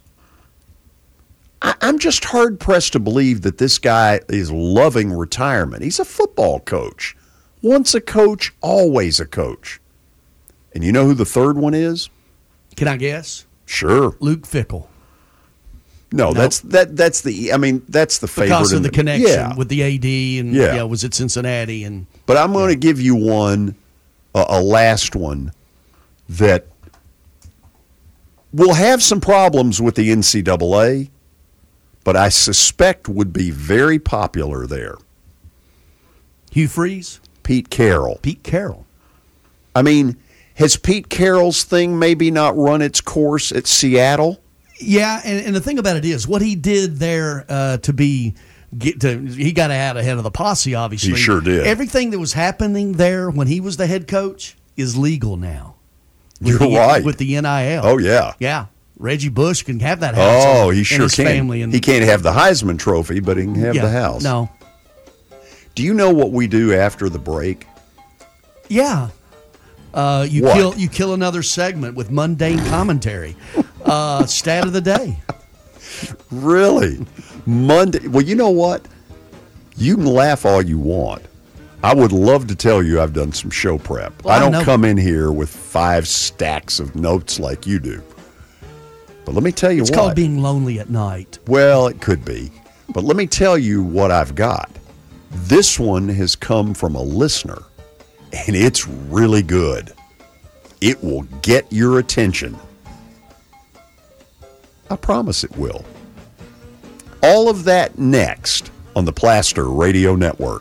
I'm just hard-pressed to believe that this guy is loving retirement. He's a football coach. Once a coach, always a coach. And you know who the third one is? Can I guess? Sure. Luke Fickell. No, that's the favorite. Because of the connection with the AD and was at Cincinnati. But I'm going to give you one, a last one, that will have some problems with the NCAA, but I suspect would be very popular there. Hugh Freeze? Pete Carroll. Pete Carroll. I mean, has Pete Carroll's thing maybe not run its course at Seattle? Yeah, and the thing about it is, what he did there he got out ahead of the posse, obviously. He sure did. Everything that was happening there when he was the head coach is legal now. You're right. With the NIL. Oh, yeah. Yeah. Reggie Bush can have that house. He sure his can. Family he can't have the Heisman Trophy, but he can have the house. No. Do you know what we do after the break? Yeah. You kill another segment with mundane commentary. Stat of the day. Really? Monday. Well, you know what? You can laugh all you want. I would love to tell you I've done some show prep. Well, I don't come in here with 5 stacks of notes like you do. But let me tell you It's called being lonely at night. Well, it could be. But let me tell you what I've got. This one has come from a listener, and it's really good. It will get your attention. I promise it will. All of that next on the Plaster Radio Network.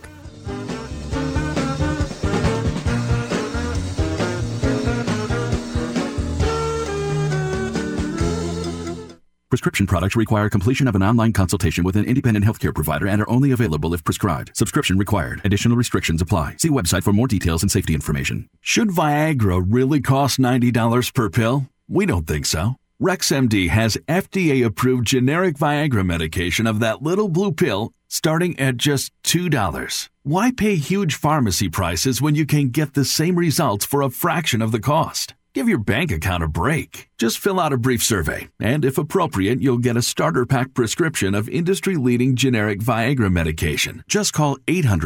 Prescription products require completion of an online consultation with an independent healthcare provider and are only available if prescribed. Subscription required. Additional restrictions apply. See website for more details and safety information. Should Viagra really cost $90 per pill? We don't think so. RexMD has FDA-approved generic Viagra medication of that little blue pill starting at just $2. Why pay huge pharmacy prices when you can get the same results for a fraction of the cost? Give your bank account a break. Just fill out a brief survey, and if appropriate, you'll get a starter pack prescription of industry-leading generic Viagra medication. Just call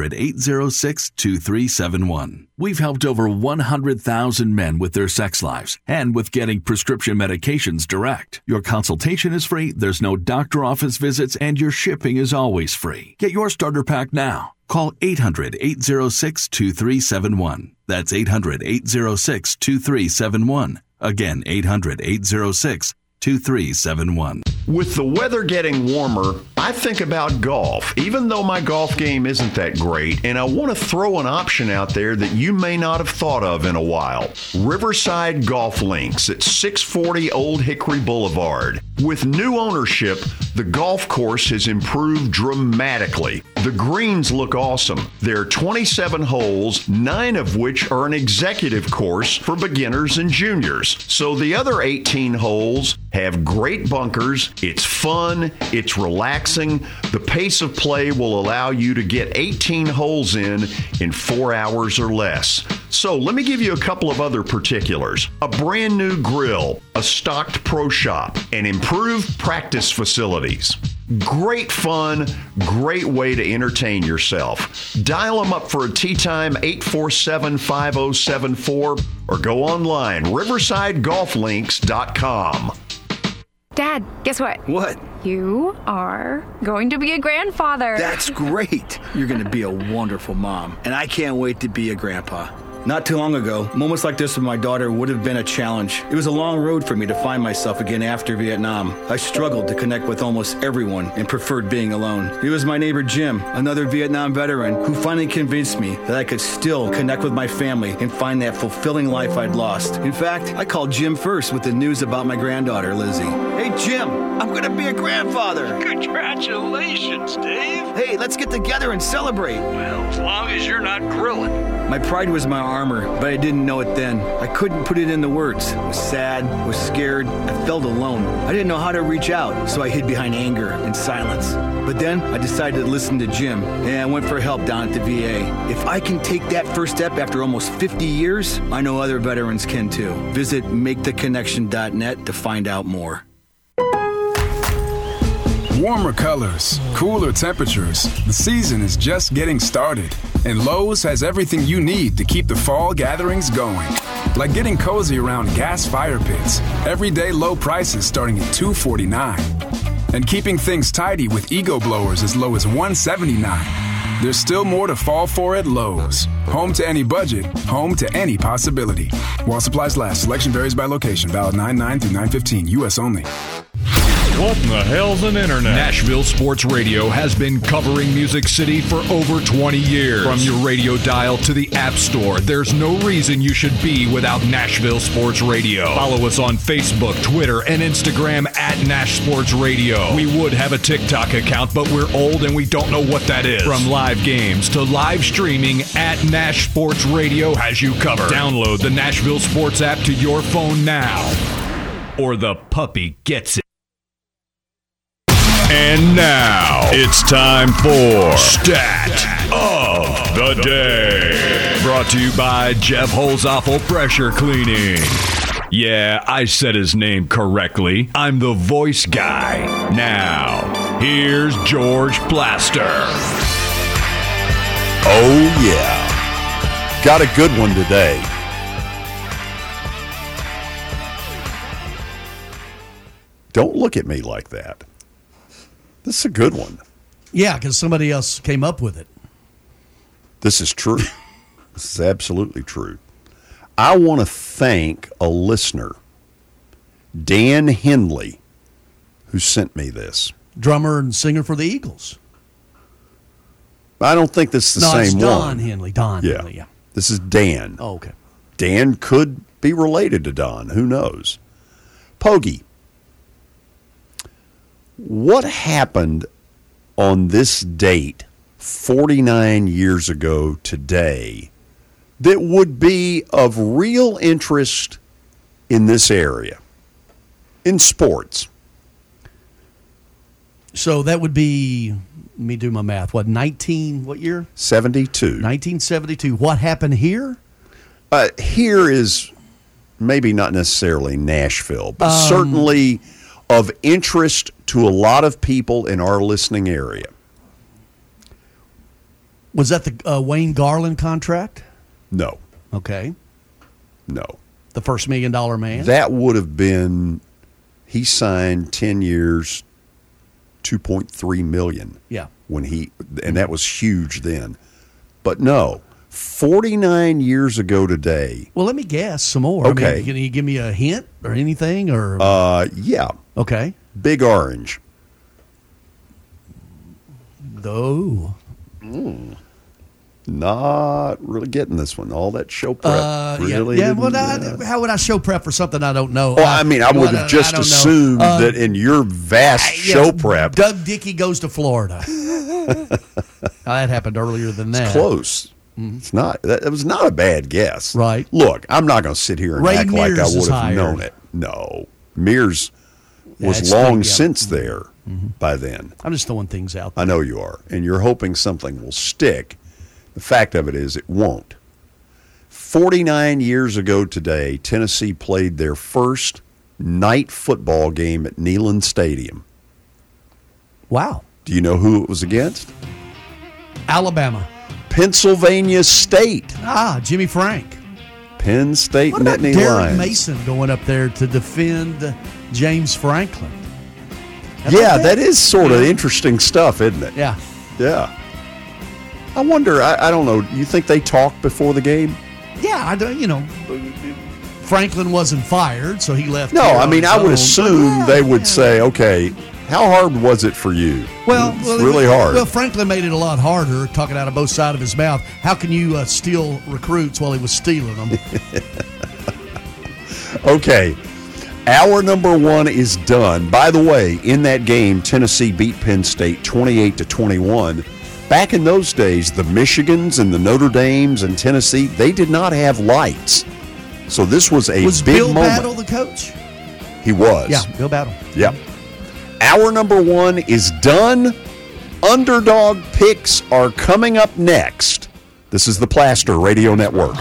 800-806-2371. We've helped over 100,000 men with their sex lives and with getting prescription medications direct. Your consultation is free, there's no doctor office visits, and your shipping is always free. Get your starter pack now. Call 800-806-2371. That's 800-806-2371. Again, 800-806-2371. With the weather getting warmer, I think about golf, even though my golf game isn't that great, and I want to throw an option out there that you may not have thought of in a while. Riverside Golf Links at 640 Old Hickory Boulevard. With new ownership, the golf course has improved dramatically. The greens look awesome. There are 27 holes, 9 of which are an executive course for beginners and juniors. So the other 18 holes have great bunkers. It's fun. It's relaxing. The pace of play will allow you to get 18 holes in 4 hours or less. So let me give you a couple of other particulars. A brand new grill, a stocked pro shop, and improved practice facilities. Great fun, great way to entertain yourself. Dial them up for a tea time, 847-5074, or go online, riversidegolflinks.com. Dad, guess what? What? You are going to be a grandfather. That's great. You're going to be a wonderful mom, and I can't wait to be a grandpa. Not too long ago, moments like this with my daughter would have been a challenge. It was a long road for me to find myself again after Vietnam. I struggled to connect with almost everyone and preferred being alone. It was my neighbor Jim, another Vietnam veteran, who finally convinced me that I could still connect with my family and find that fulfilling life I'd lost. In fact, I called Jim first with the news about my granddaughter, Lizzie. Hey, Jim, I'm going to be a grandfather. Congratulations, Dave. Hey, let's get together and celebrate. Well, as long as you're not grilling. My pride was my armor, but I didn't know it then. I couldn't put it into words. I was sad, was scared, I felt alone. I didn't know how to reach out, so I hid behind anger and silence. But then I decided to listen to Jim, and I went for help down at the VA. If I can take that first step after almost 50 years, I know other veterans can too. Visit MakeTheConnection.net to find out more. Warmer colors, cooler temperatures. The season is just getting started, and Lowe's has everything you need to keep the fall gatherings going. Like getting cozy around gas fire pits, everyday low prices starting at $249, and keeping things tidy with Ego blowers as low as $179. There's still more to fall for at Lowe's. Home to any budget, home to any possibility. While supplies last, selection varies by location. Valid 9/9 through 9/15, U.S. only. What in the hell's an internet? Nashville Sports Radio has been covering Music City for over 20 years. From your radio dial to the App Store, there's no reason you should be without Nashville Sports Radio. Follow us on Facebook, Twitter, and Instagram at Nash Sports Radio. We would have a TikTok account, but we're old and we don't know what that is. From live games to live streaming, at Nash Sports Radio has you covered. Download the Nashville Sports app to your phone now, or the puppy gets it. And now, it's time for Stat of the Day. Brought to you by Jeff Holzapfel Pressure Cleaning. Yeah, I said his name correctly. I'm the voice guy. Now, here's George Plaster. Oh, yeah. Got a good one today. Don't look at me like that. This is a good one. Yeah, because somebody else came up with it. This is true. This is absolutely true. I want to thank a listener, Dan Henley, who sent me this. Drummer and singer for the Eagles. I don't think this is the same it's Don one. Henley. Don Yeah. Henley, yeah. This is Dan. Oh, okay. Dan could be related to Don. Who knows? Pogie. What happened on this date 49 years ago today that would be of real interest in this area, in sports? So that would be, let me do my math, what year? 72. 1972. What happened here? Here is maybe not necessarily Nashville, but certainly of interest to a lot of people in our listening area. Was that the Wayne Garland contract? No. Okay. No. The first $1 million man? That would have been, he signed 10 years, $2.3 million. Yeah. And that was huge then. But no, 49 years ago today. Well, let me guess some more. Okay. I mean, can you give me a hint or anything? Or yeah. Okay. Big Orange. Oh. Not really getting this one. All that show prep. Really yeah. Well, how would I show prep for something I don't know? Well, I mean, I would have just assumed that in your vast show prep. Doug Dickey goes to Florida. That happened earlier than that. It's close. Mm-hmm. It's not. That was not a bad guess. Right. Look, I'm not going to sit here and Ray act Mears like I would have hired. known it. No. Mears was long since there by then. I'm just throwing things out there. I know you are. And you're hoping something will stick. The fact of it is it won't. 49 years ago today, Tennessee played their first night football game at Neyland Stadium. Wow. Do you know who it was against? Alabama. Pennsylvania State. Jimmy Frank. Penn State What about Nittany Derek Lions. Mason going up there to defend James Franklin? That is sort of interesting stuff, isn't it? Yeah. Yeah. I wonder, I don't know, you think they talked before the game? Yeah, I don't, Franklin wasn't fired, so he left. No, I mean, I would assume they would say, okay, how hard was it for you? Well, it's really hard. Well, Franklin made it a lot harder, talking out of both sides of his mouth. How can you steal recruits while he was stealing them? Okay. Hour number 1 is done. By the way, in that game, Tennessee beat Penn State 28-21. Back in those days, the Michigans and the Notre Dames and Tennessee, they did not have lights. So this was a big Bill moment. Battle the coach? He was. Yeah, Bill Battle. Yep. Hour number 1 is done. Underdog picks are coming up next. This is the Plaster Radio Network.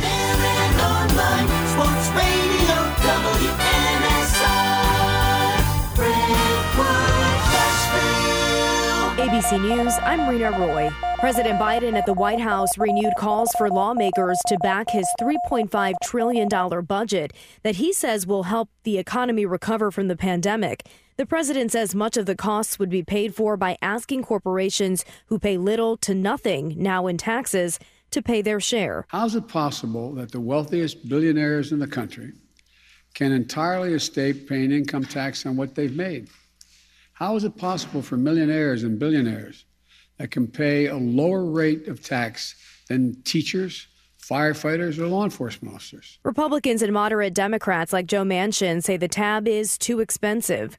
ABC News, I'm Rena Roy. President Biden at the White House renewed calls for lawmakers to back his $3.5 trillion budget that he says will help the economy recover from the pandemic. The president says much of the costs would be paid for by asking corporations who pay little to nothing now in taxes to pay their share. How is it possible that the wealthiest billionaires in the country can entirely escape paying income tax on what they've made? How is it possible for millionaires and billionaires that can pay a lower rate of tax than teachers, firefighters, or law enforcement officers? Republicans and moderate Democrats like Joe Manchin say the tab is too expensive.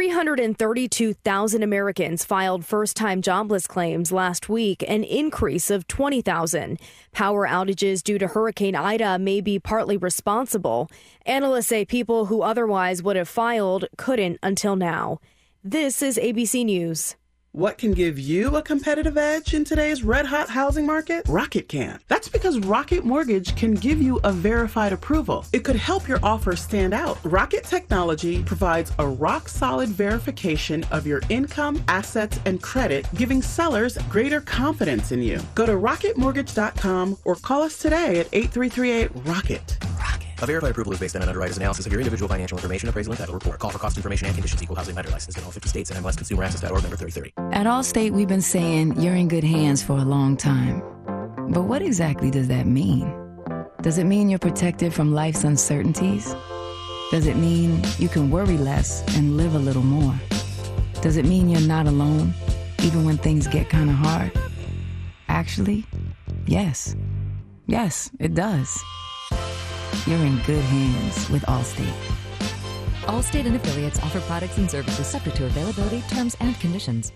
332,000 Americans filed first-time jobless claims last week, an increase of 20,000. Power outages due to Hurricane Ida may be partly responsible. Analysts say people who otherwise would have filed couldn't until now. This is ABC News. What can give you a competitive edge in today's red-hot housing market? Rocket can. That's because Rocket Mortgage can give you a verified approval. It could help your offer stand out. Rocket Technology provides a rock-solid verification of your income, assets, and credit, giving sellers greater confidence in you. Go to rocketmortgage.com or call us today at 8338-ROCKET. A verified approval is based on an underwriter's analysis of your individual financial information, appraisal, and title report. Call for cost information and conditions. Equal housing lender licensed in all 50 states and MLSConsumerAccess.org number 3030. At Allstate, we've been saying you're in good hands for a long time. But what exactly does that mean? Does it mean you're protected from life's uncertainties? Does it mean you can worry less and live a little more? Does it mean you're not alone, even when things get kind of hard? Actually, yes. Yes, it does. You're in good hands with Allstate. Allstate and affiliates offer products and services subject to availability, terms, and conditions.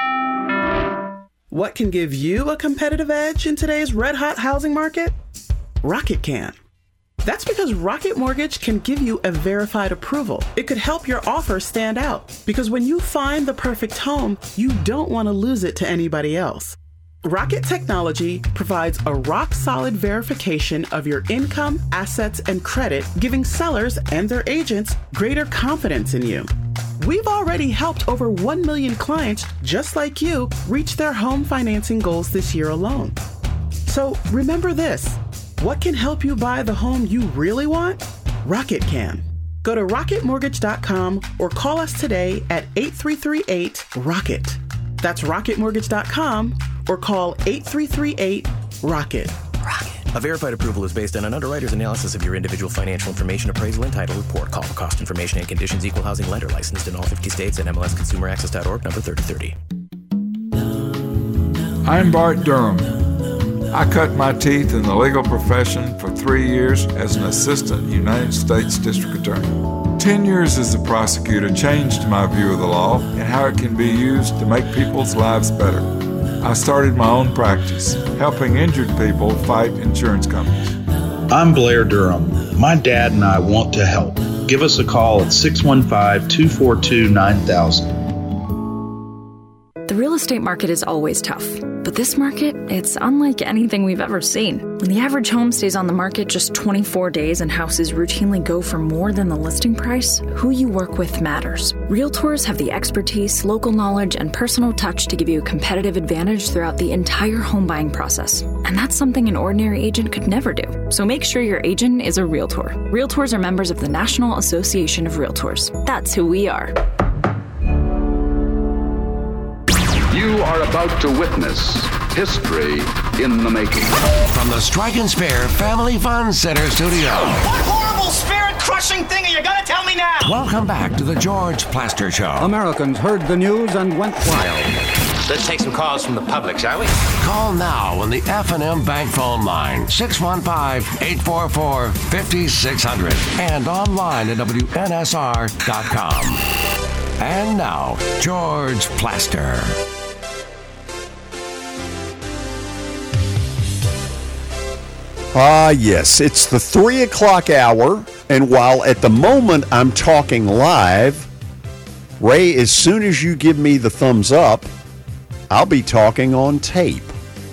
What can give you a competitive edge in today's red-hot housing market? Rocket can. That's because Rocket Mortgage can give you a verified approval. It could help your offer stand out. Because when you find the perfect home, you don't want to lose it to anybody else. Rocket Technology provides a rock-solid verification of your income, assets, and credit, giving sellers and their agents greater confidence in you. We've already helped over 1 million clients just like you reach their home financing goals this year alone. So remember this, what can help you buy the home you really want? Rocket can. Go to rocketmortgage.com or call us today at 8338-ROCKET. That's rocketmortgage.com or call 8338-ROCKET. A verified approval is based on an underwriter's analysis of your individual financial information, appraisal, and title report. Call for cost information and conditions. Equal housing lender licensed in all 50 states and MLSConsumerAccess.org number 3030. I'm Bart Durham. I cut my teeth in the legal profession for 3 years as an assistant United States District Attorney. 10 years as a prosecutor changed my view of the law and how it can be used to make people's lives better. I started my own practice, helping injured people fight insurance companies. I'm Blair Durham. My dad and I want to help. Give us a call at 615-242-9000. The real estate market is always tough, but this market, it's unlike anything we've ever seen. When the average home stays on the market just 24 days and houses routinely go for more than the listing price, who you work with matters. Realtors have the expertise, local knowledge, and personal touch to give you a competitive advantage throughout the entire home buying process. And that's something an ordinary agent could never do. So make sure your agent is a Realtor. Realtors are members of the National Association of Realtors. That's who we are. You are about to witness history in the making. From the Strike and Spare Family Fun Center studio. What horrible spirit-crushing thing are you going to tell me now? Welcome back to the George Plaster Show. Americans heard the news and went wild. Let's take some calls from the public, shall we? Call now on the F&M Bank phone line, 615-844-5600, and online at WNSR.com. And now, George Plaster. Yes, it's the 3 o'clock hour, and while at the moment I'm talking live, Ray, as soon as you give me the thumbs up, I'll be talking on tape.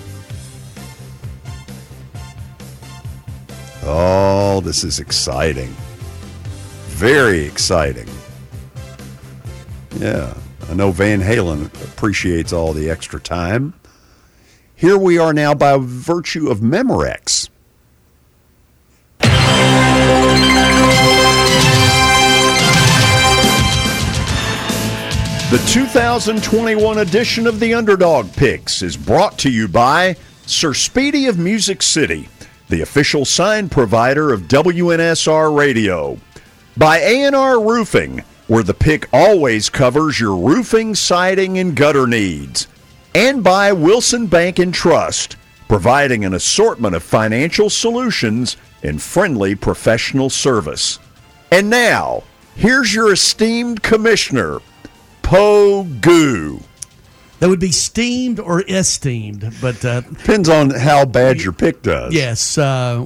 Oh, this is exciting. Very exciting. Yeah, I know Van Halen appreciates all the extra time. Here we are now by virtue of Memorex. The 2021 edition of the Underdog Picks is brought to you by Sir Speedy of Music City, the official sign provider of WNSR Radio. By A&R Roofing, where the pick always covers your roofing, siding, and gutter needs. And by Wilson Bank and Trust, providing an assortment of financial solutions and friendly professional service. And now, here's your esteemed commissioner, Pogu. That would be steamed or esteemed, but depends on how bad your pick does. Yes. I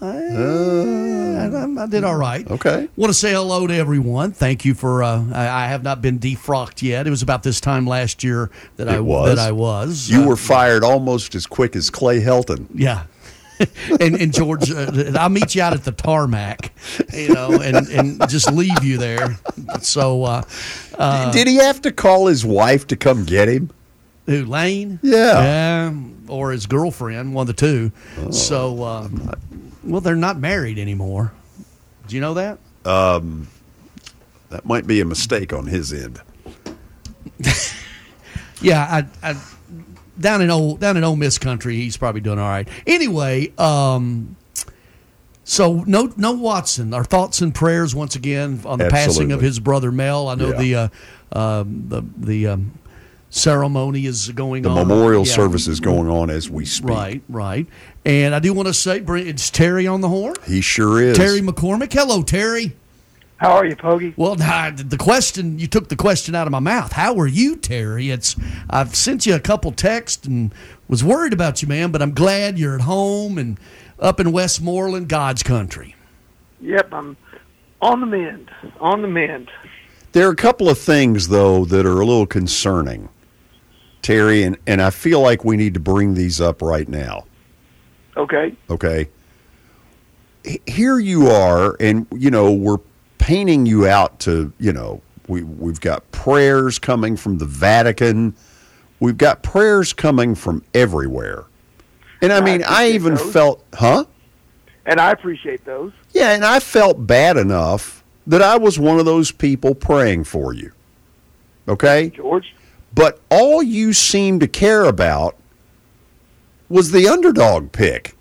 did all right. Okay. Want to say hello to everyone. Thank you for. I have not been defrocked yet. It was about this time last year that I was. You were fired almost as quick as Clay Helton. Yeah. and George, I'll meet you out at the tarmac, and just leave you there. So, did he have to call his wife to come get him? Who, Lane? Yeah. Or his girlfriend, one of the two. Oh, so, well, they're not married anymore. Do you know that? That might be a mistake on his end. Yeah, I down in Ole Miss country, he's probably doing all right. Anyway, so no Watson. Our thoughts and prayers once again on the passing of his brother Mel. I know the ceremony is going on. The memorial service is going on as we speak. Right. And I do want to say, it's Terry on the horn. He sure is. Terry McCormick. Hello, Terry. How are you, Pogie? Well, you took the question out of my mouth. How are you, Terry? I've sent you a couple texts and was worried about you, man, but I'm glad you're at home and up in Westmoreland, God's country. Yep, I'm on the mend. There are a couple of things, though, that are a little concerning, Terry, and I feel like we need to bring these up right now. Okay. Here you are, and, we're painting you out to, we've got prayers coming from the Vatican. We've got prayers coming from everywhere. And I even felt, And I appreciate those. Yeah, and I felt bad enough that I was one of those people praying for you. Okay? George? But all you seemed to care about was the underdog pick.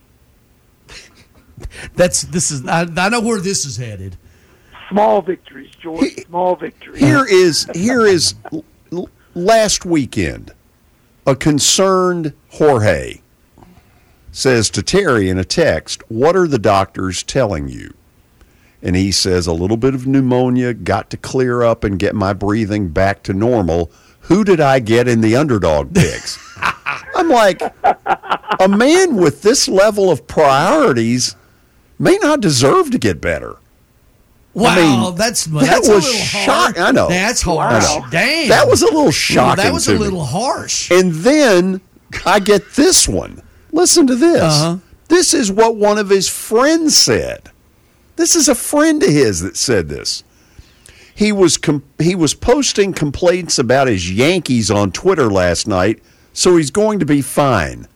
I know where this is headed. Small victories, George. Small victories. Here is last weekend, a concerned Jorge says to Terry in a text, "What are the doctors telling you?" And he says, "A little bit of pneumonia, got to clear up and get my breathing back to normal. Who did I get in the underdog picks?" I'm like, a man with this level of priorities may not deserve to get better. Wow, I mean, that's that was was a little harsh. I know. That's harsh. Damn. That was a little shocking. That was to a me. little harsh. And then I get this one. Listen to this. Uh-huh. This is what one of his friends said. This is a friend of his that said this. He was posting complaints about his Yankees on Twitter last night, so he's going to be fine.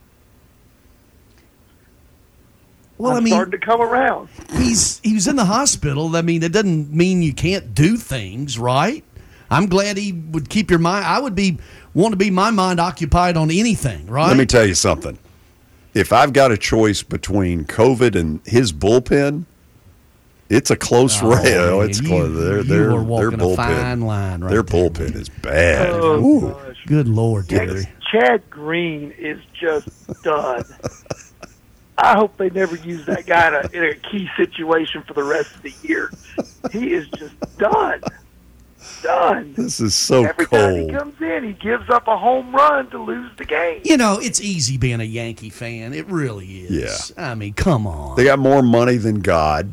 Well, I'm starting to come around. He was in the hospital. I mean, it doesn't mean you can't do things, right? I'm glad he would keep your mind. I would want to be my mind occupied on anything, right? Let me tell you something. If I've got a choice between COVID and his bullpen, it's a close race. It's close. Their bullpen, a fine line right their there, bullpen man. is bad. Oh, good Lord, Terry. Chad Green is just done. I hope they never use that guy in a key situation for the rest of the year. He is just done. Done. This is so Every cold. time he comes in, he gives up a home run to lose the game. You know, it's easy being a Yankee fan. It really is. Yeah. I mean, come on. They got more money than God.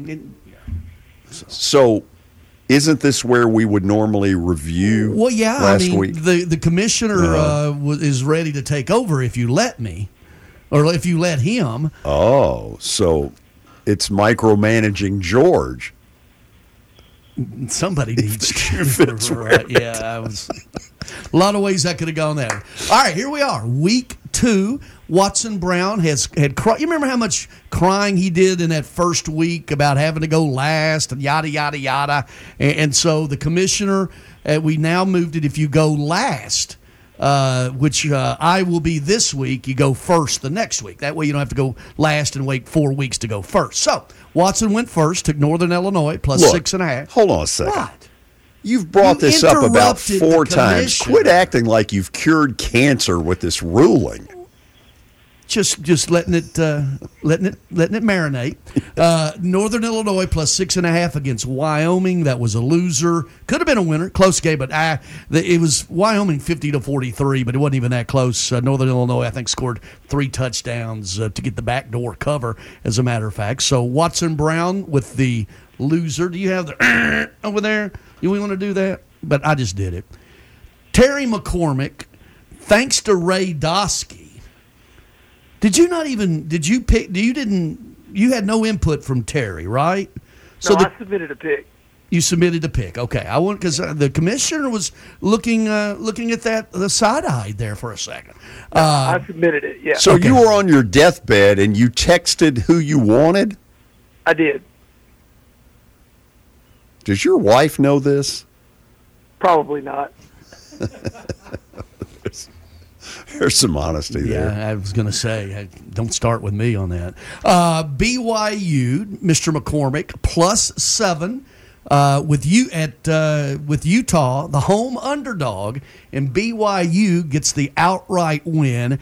So, isn't this where we would normally review? Well, yeah. Last I mean, week? the commissioner is ready to take over if you let me, or if you let him. Oh, so it's micromanaging George. Somebody needs to. Right. Yeah, a lot of ways that could have gone there. All right, here we are. Week 2. Watson Brown had cried. You remember how much crying he did in that first week about having to go last and yada, yada, yada. And so the commissioner, we now moved it if you go last, which I will be this week, you go first the next week. That way you don't have to go last and wait 4 weeks to go first. So Watson went first, took Northern Illinois plus 6.5. Hold on a second. What? You've brought this up about 4 times. commission. Quit acting like you've cured cancer with this ruling. Just letting it marinate. Northern Illinois plus 6.5 against Wyoming. That was a loser. Could have been a winner. Close game, but it was Wyoming 50-43, but it wasn't even that close. Northern Illinois, I think, scored 3 touchdowns to get the backdoor cover, as a matter of fact. So Watson Brown with the loser. Do you have the over there? You want to do that? But I just did it. Terry McCormick, thanks to Ray Doskey. You had no input from Terry, right? So I submitted a pick. You submitted a pick. Okay. I want, because the commissioner was looking at the side-eyed there for a second. I submitted it, yeah. So you were on your deathbed and you texted who you wanted? I did. Does your wife know this? Probably not. There's some honesty there. Yeah, I was going to say, don't start with me on that. BYU, Mr. McCormick, plus 7 with Utah, the home underdog, and BYU gets the outright win,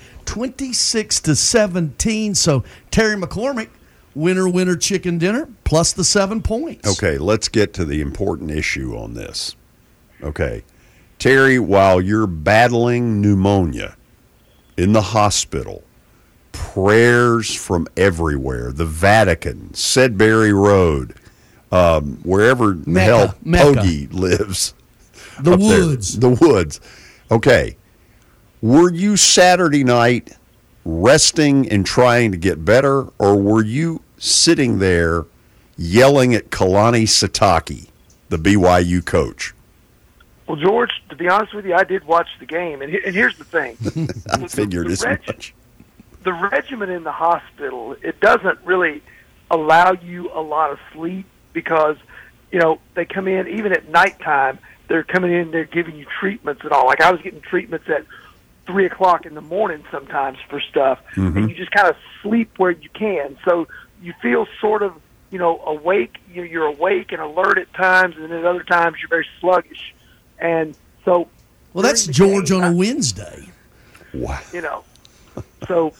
26-17. So Terry McCormick, winner, chicken dinner, plus the 7 points. Okay, let's get to the important issue on this. Okay, Terry, while you're battling pneumonia in the hospital, prayers from everywhere, the Vatican, Sedbury Road, wherever the hell Poggy lives. The woods. The woods. Okay, were you Saturday night resting and trying to get better, or were you sitting there yelling at Kalani Sitake, the BYU coach? Well, George, to be honest with you, I did watch the game, and here's the thing. I figured as much. The regimen in the hospital, it doesn't really allow you a lot of sleep because, they come in, even at nighttime, they're coming in, they're giving you treatments and all. Like I was getting treatments at 3 o'clock in the morning sometimes for stuff, and you just kind of sleep where you can. So you feel sort of, awake. You're awake and alert at times, and then at other times you're very sluggish. And so, well, that's George on a Wednesday. Wow. So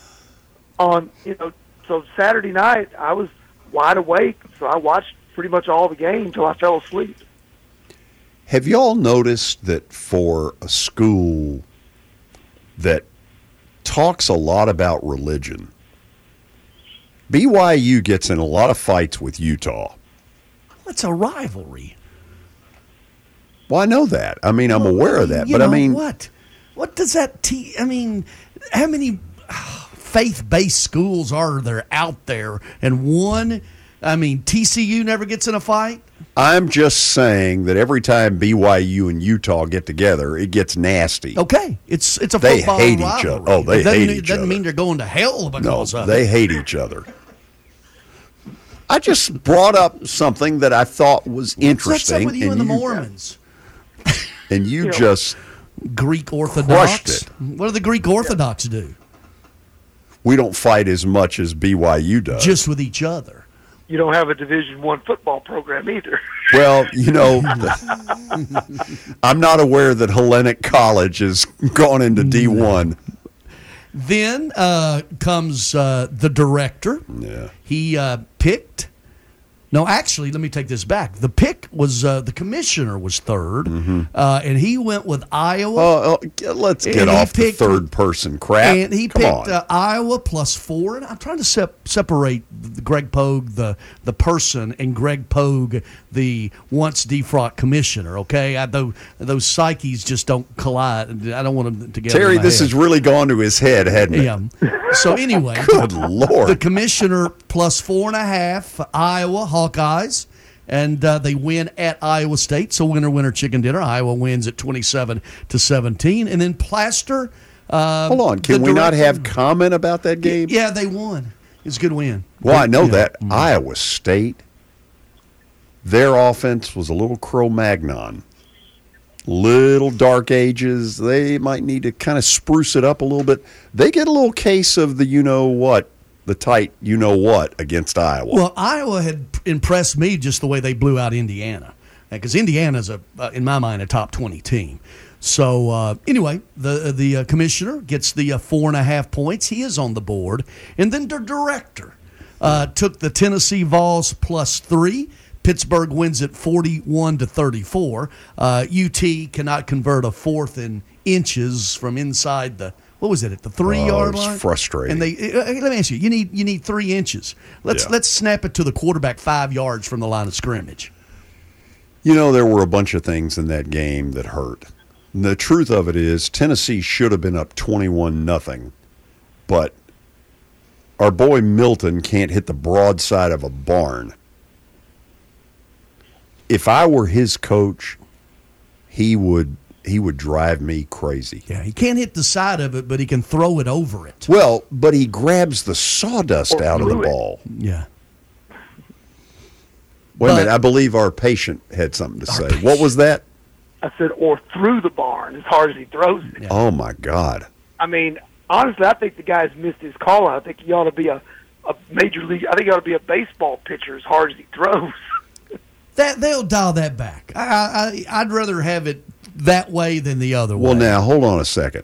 so Saturday night I was wide awake, so I watched pretty much all the game until I fell asleep. Have y'all noticed that for a school that talks a lot about religion, BYU gets in a lot of fights with Utah? It's a rivalry. Well, I know that. I mean, I'm aware of that. You But know, I mean, what does that I mean, how many faith-based schools are there out there? And one, I mean, TCU never gets in a fight? I'm just saying that every time BYU and Utah get together, it gets nasty. Okay, it's a football They hate rivalry. each other. Oh, they hate each other. Doesn't mean they're going to hell because of they it. hate each other. I just brought up something that I thought was interesting. What's up with you and the Mormons? And you just Greek Orthodox. crushed it. What do the Greek Orthodox do? We don't fight as much as BYU does. Just with each other. You don't have a Division I football program either. Well, you know, I'm not aware that Hellenic College has gone into D1. Then comes the director. Yeah. He picked. No, actually, let me take this back. The pick was the commissioner was third, and he went with Iowa. Let's get off the third-person crap. And he Come picked on. Iowa +4. And I'm trying to separate Greg Pogue, the person, and Greg Pogue, the once defrocked commissioner. Okay, those psyches just don't collide. I don't want them together. Terry, this has really gone to his head, hadn't it? Yeah. So anyway, Good Lord. the commissioner +4.5, Iowa Hawkeyes, and they win at Iowa State. So winner chicken dinner. Iowa wins at 27-17, and then Plaster. Hold on, can we not have comment about that game? Yeah, they won. It's a good win. Well, I know Yeah. that. Iowa State, their offense was a little Cro-Magnon. Little dark ages. They might need to kind of spruce it up a little bit. They get a little case of the you-know-what, the tight you-know-what against Iowa. Well, Iowa had impressed me just the way they blew out Indiana. Because Indiana's, in my mind, a top 20 team. So, anyway, the commissioner gets the 4.5 points. He is on the board. And then the director took the Tennessee Vols +3. Pittsburgh wins it 41-34. UT cannot convert a fourth in inches from inside the, what was it, at the 3-yard line? It's frustrating. And let me ask you, you need 3 inches. Let's snap it to the quarterback 5 yards from the line of scrimmage. You know, there were a bunch of things in that game that hurt. And the truth of it is, Tennessee should have been up 21-0, but our boy Milton can't hit the broadside of a barn. If I were his coach, he would drive me crazy. Yeah, he can't hit the side of it, but he can throw it over it. Well, but he grabs the sawdust out of the ball. Yeah. Wait a minute, I believe our patient had something to say. What was that? I said, or through the barn as hard as he throws it. Yeah. Oh, my God. I mean, honestly, I think the guy's missed his call. I think he ought to be a major league. I think he ought to be a baseball pitcher as hard as he throws. They'll dial that back. I'd rather have it that way than the other way. Well, now, hold on a second.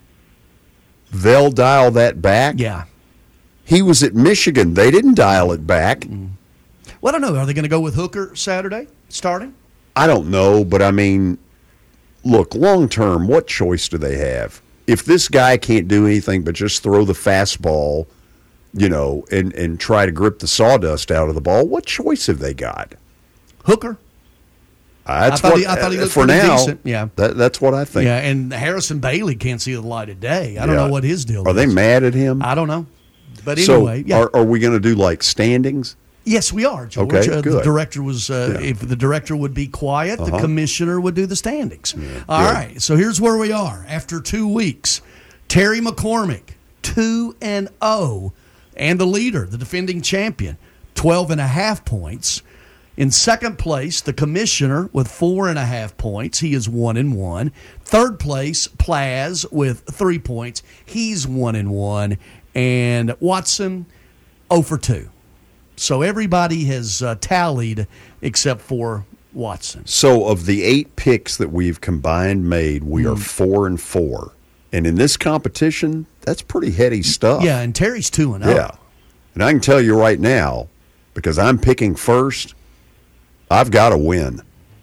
They'll dial that back? Yeah. He was at Michigan. They didn't dial it back. Well, I don't know. Are they going to go with Hooker Saturday starting? I don't know, but I mean, look, long term, what choice do they have? If this guy can't do anything but just throw the fastball, you know, and try to grip the sawdust out of the ball, what choice have they got? Hooker. I thought he looked for pretty now. decent. Yeah, that's what I think. Yeah, and Harrison Bailey can't see the light of day. I don't know what his deal is. Are they mad at him? I don't know. But anyway, so are we going to do like standings? Yes, we are, George. Okay, The good. director was, if the director would be quiet, the commissioner would do the standings. Yeah, All good. right, so here's where we are. After 2 weeks, Terry McCormick, 2-0, and the leader, the defending champion, 12.5 points. In second place, the commissioner with 4.5 points. He is 1-1. Third place, Plaz with 3 points. He's 1-1. And Watson, 0-2. So everybody has tallied except for Watson. So of the 8 picks that we've combined made, we are 4-4. And in this competition, that's pretty heady stuff. Yeah, and Terry's 2-0. Yeah. And I can tell you right now, because I'm picking first, I've got to win.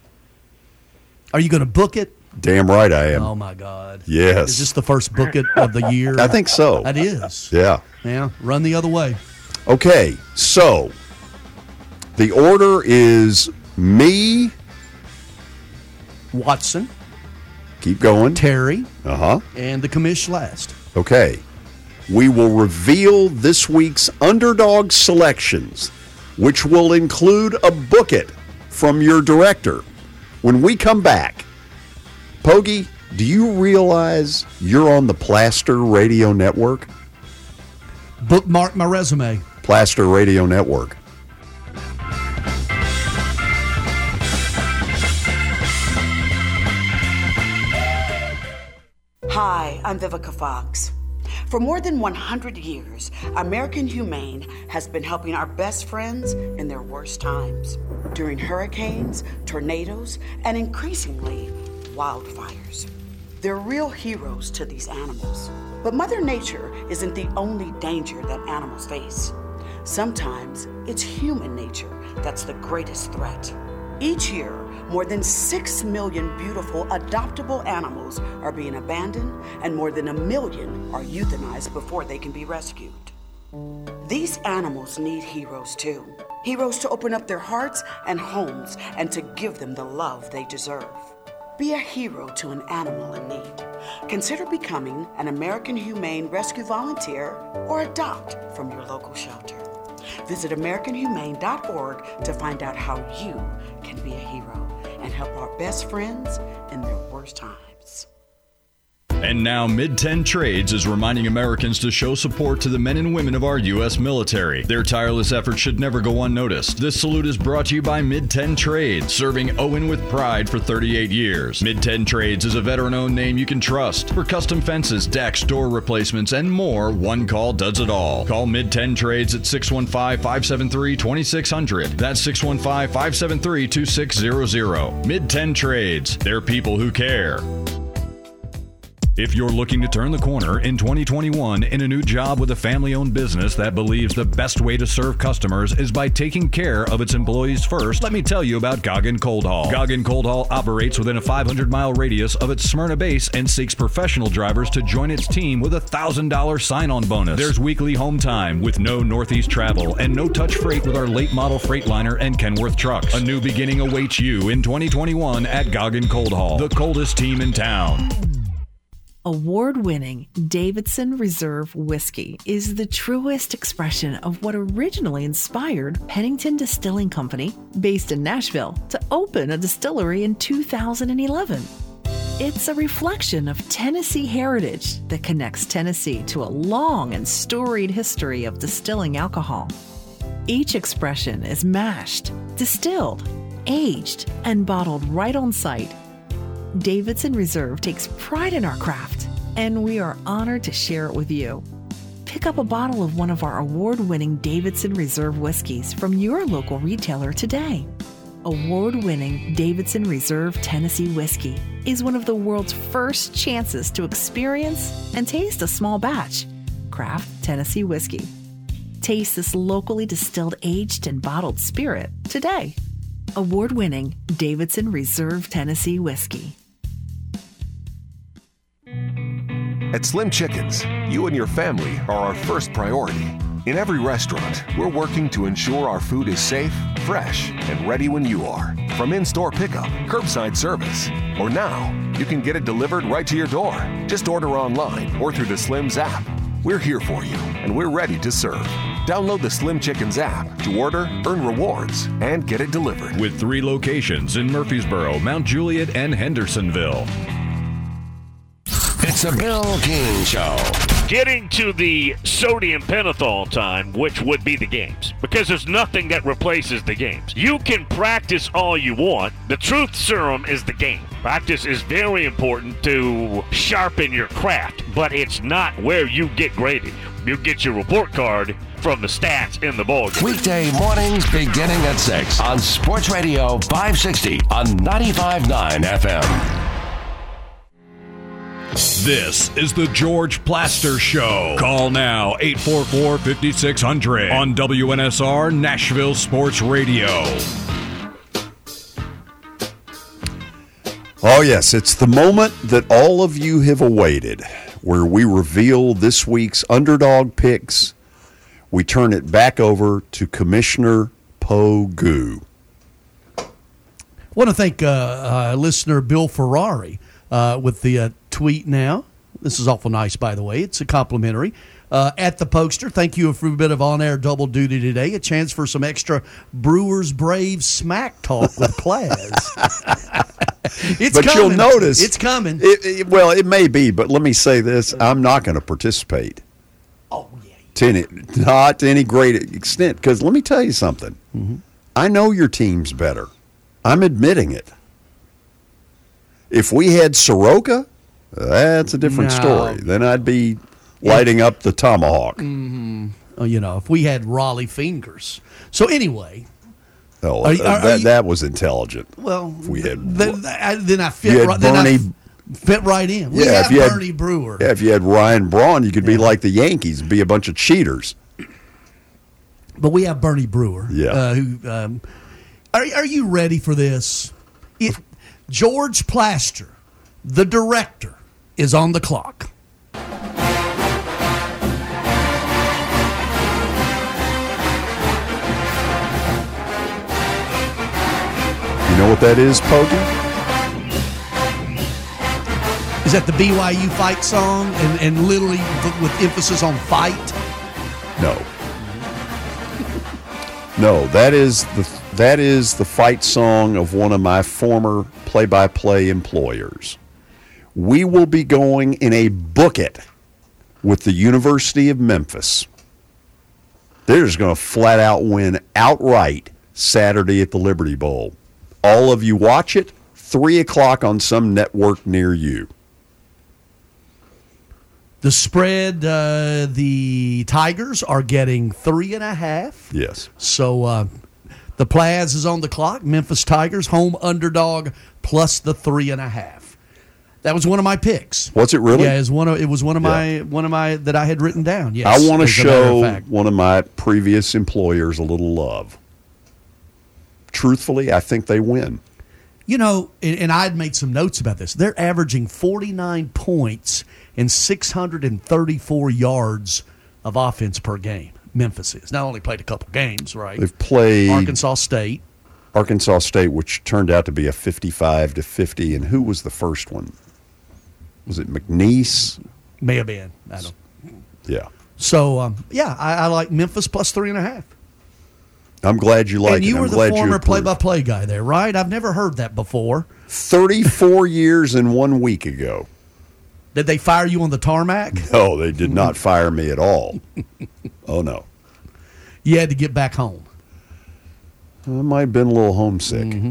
Are you going to book it? Damn right I am. Oh, my God. Yes. Is this the first book it of the year? I think so. That is. Yeah. Yeah, run the other way. Okay, so the order is Me. Watson. Keep going. Terry. Uh-huh. And the commish last. Okay. We will reveal this week's underdog selections, which will include a book it from your director. When we come back, Pogie, do you realize you're on the Plaster Radio Network? Bookmark my resume. Plaster Radio Network. Hi, I'm Vivica Fox. For more than 100 years, American Humane has been helping our best friends in their worst times, during hurricanes, tornadoes, and increasingly, wildfires. They're real heroes to these animals. But Mother Nature isn't the only danger that animals face. Sometimes it's human nature that's the greatest threat. Each year, more than 6 million beautiful adoptable animals are being abandoned, and more than 1 million are euthanized before they can be rescued. These animals need heroes too. Heroes to open up their hearts and homes and to give them the love they deserve. Be a hero to an animal in need. Consider becoming an American Humane Rescue Volunteer or adopt from your local shelter. Visit AmericanHumane.org to find out how you can be a hero and help our best friends in their worst times. And now Mid-10 Trades is reminding Americans to show support to the men and women of our U.S. military. Their tireless efforts should never go unnoticed. This salute is brought to you by Mid-10 Trades, serving Owen with pride for 38 years. Mid-10 Trades is a veteran-owned name you can trust. For custom fences, decks, door replacements, and more, one call does it all. Call Mid-10 Trades at 615-573-2600. That's 615-573-2600. Mid-10 Trades. They're people who care. If you're looking to turn the corner in 2021 in a new job with a family-owned business that believes the best way to serve customers is by taking care of its employees first, let me tell you about Goggin Cold Haul. Goggin Cold Haul operates within a 500-mile radius of its Smyrna base and seeks professional drivers to join its team with a $1,000 sign-on bonus. There's weekly home time with no Northeast travel and no-touch freight with our late model Freightliner and Kenworth trucks. A new beginning awaits you in 2021 at Goggin Cold Haul, the coldest team in town. Award-winning Davidson Reserve Whiskey is the truest expression of what originally inspired Pennington Distilling Company, based in Nashville, to open a distillery in 2011. It's a reflection of Tennessee heritage that connects Tennessee to a long and storied history of distilling alcohol. Each expression is mashed, distilled, aged, and bottled right on site. Davidson Reserve takes pride in our craft, and we are honored to share it with you. Pick up a bottle of one of our award-winning Davidson Reserve whiskeys from your local retailer today. Award-winning Davidson Reserve Tennessee Whiskey is one of the world's first chances to experience and taste a small batch craft Tennessee whiskey. Taste this locally distilled, aged, and bottled spirit today. Award-winning Davidson Reserve Tennessee Whiskey. At Slim Chickens, you and your family are our first priority. In every restaurant, we're working to ensure our food is safe, fresh, and ready when you are. From in-store pickup, curbside service, or now, you can get it delivered right to your door. Just order online or through the Slim's app. We're here for you, and we're ready to serve. Download the Slim Chickens app to order, earn rewards, and get it delivered. With 3 locations in Murfreesboro, Mount Juliet, and Hendersonville. It's a Bill King Show. Getting to the sodium pentothal time, which would be the games, because there's nothing that replaces the games. You can practice all you want. The truth serum is the game. Practice is very important to sharpen your craft, but it's not where you get graded. You get your report card from the stats in the ball game. Weekday mornings beginning at 6 on Sports Radio 560 on 95.9 FM. This is the George Plaster Show. Call now, 844-5600 on WNSR Nashville Sports Radio. Oh, yes, it's the moment that all of you have awaited, where we reveal this week's underdog picks. We turn it back over to Commissioner Pogue. want to thank listener Bill Ferrari with the tweet now. This is awful nice, by the way. It's a complimentary. At the Pokester, thank you for a bit of on-air double duty today. A chance for some extra Brewers Braves smack talk with Plaz. But you'll notice it's coming. Well, it may be, but let me say this: I'm not going to participate. Oh yeah, not to any great extent. Because let me tell you something. Mm-hmm. I know your team's better. I'm admitting it. If we had Soroka, that's a different story. Then I'd be lighting up the tomahawk. Mm-hmm. If we had Raleigh Fingers. So anyway. That was intelligent. Well, if we had, then I fit right in. We have Bernie Brewer. Yeah, if you had Ryan Braun, you could be like the Yankees, be a bunch of cheaters. But we have Bernie Brewer. Yeah. Are you ready for this? George Plaster, the director, is on the clock. You know what that is, Pokey? Is that the BYU fight song and literally with emphasis on fight? No. No, that is the fight song of one of my former play-by-play employers. We will be going in a book it with the University of Memphis. They're just going to flat out win outright Saturday at the Liberty Bowl. All of you watch it, 3 o'clock on some network near you. The spread, the Tigers are getting 3.5. Yes. So the Plaz is on the clock. Memphis Tigers, home underdog, plus the 3.5. That was one of my picks. Was it really? Yeah, it was one of my that I had written down. Yes. I want to show one of my previous employers a little love. Truthfully, I think they win. And I'd made some notes about this. They're averaging 49 points and 634 yards of offense per game. Memphis is. Not only played a couple games, right? They've played Arkansas State, which turned out to be a 55-50. And who was the first one? Was it McNeese? May have been. I don't. Yeah. So I like Memphis plus 3.5. I'm glad you like it. And you were the former play-by-play guy there, right? I've never heard that before. 34 years and 1 week ago. Did they fire you on the tarmac? No, they did not fire me at all. Oh, no. You had to get back home. I might have been a little homesick. Mm-hmm.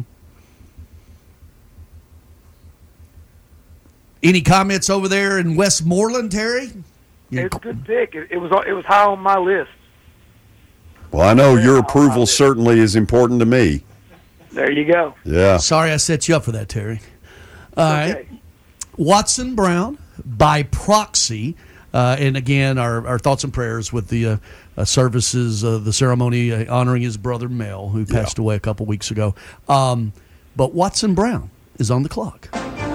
Any comments over there in Westmoreland, Terry? It's a good pick. It was high on my list. Well, I know your approval certainly is important to me. There you go. Yeah. Sorry I set you up for that, Terry. All right. Watson Brown, by proxy, and again, our thoughts and prayers with the services, the ceremony honoring his brother Mel, who passed away a couple weeks ago. But Watson Brown is on the clock.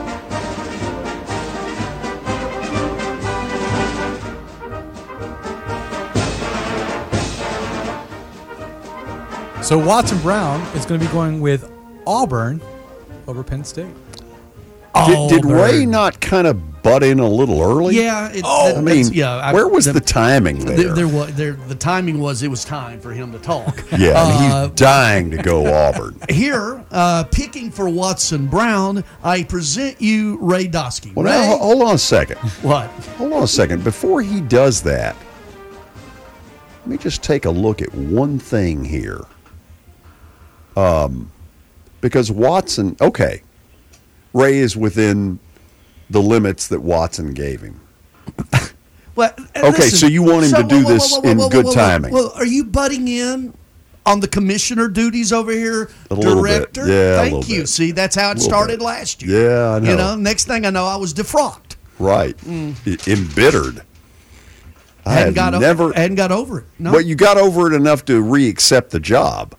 So Watson Brown is going to be going with Auburn over Penn State. Did Ray not kind of butt in a little early? Yeah. Where was the timing there? The timing was it was time for him to talk. Yeah, and he's dying to go Auburn. Here, picking for Watson Brown, I present you Ray Doskey. Well, now, hold on a second. What? Hold on a second. Before he does that, let me just take a look at one thing here. Because Watson, okay, Ray is within the limits that Watson gave him. Well, okay, listen, so you want him to do this in good timing. Well, are you butting in on the commissioner duties over here, Director? Yeah, Thank you. See, that's how it started last year. Yeah, I know. Next thing I know, I was defrocked. Right. Embittered. I hadn't got over it. No. But you got over it enough to re-accept the job.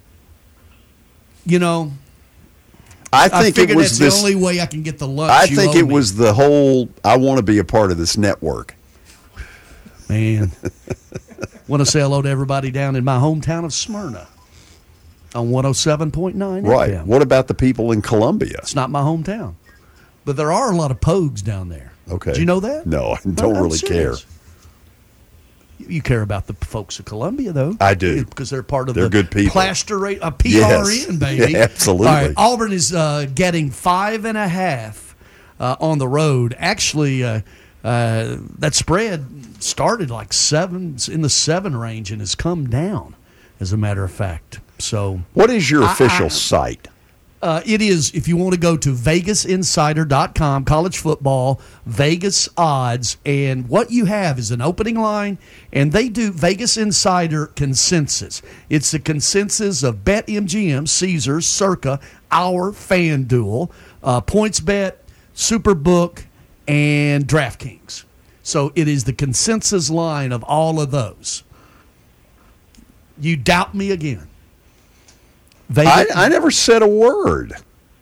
I think it was that's the only way I can get the lunch. I think it was the whole, I want to be a part of this network. Man. Want to say hello to everybody down in my hometown of Smyrna. On 107.9 Right. FM. What about the people in Columbia? It's not my hometown. But there are a lot of Pogues down there. Okay. Do you know that? No, I don't I'm really care. serious. You care about the folks of Columbia, though. I do. Because they're part of They're the good people. Plaster rate, a PRN, Yes. baby. Yeah, absolutely. All right, Auburn is getting 5.5 on the road. Actually, that spread started like 7, in the 7 range, and has come down, as a matter of fact. So, what is your official site? It is, if you want to go to VegasInsider.com, college football, Vegas odds, and what you have is an opening line, and they do Vegas Insider consensus. It's the consensus of BetMGM, Caesars, Circa, our FanDuel, PointsBet, Superbook, and DraftKings. So it is the consensus line of all of those. You doubt me again. I never said a word.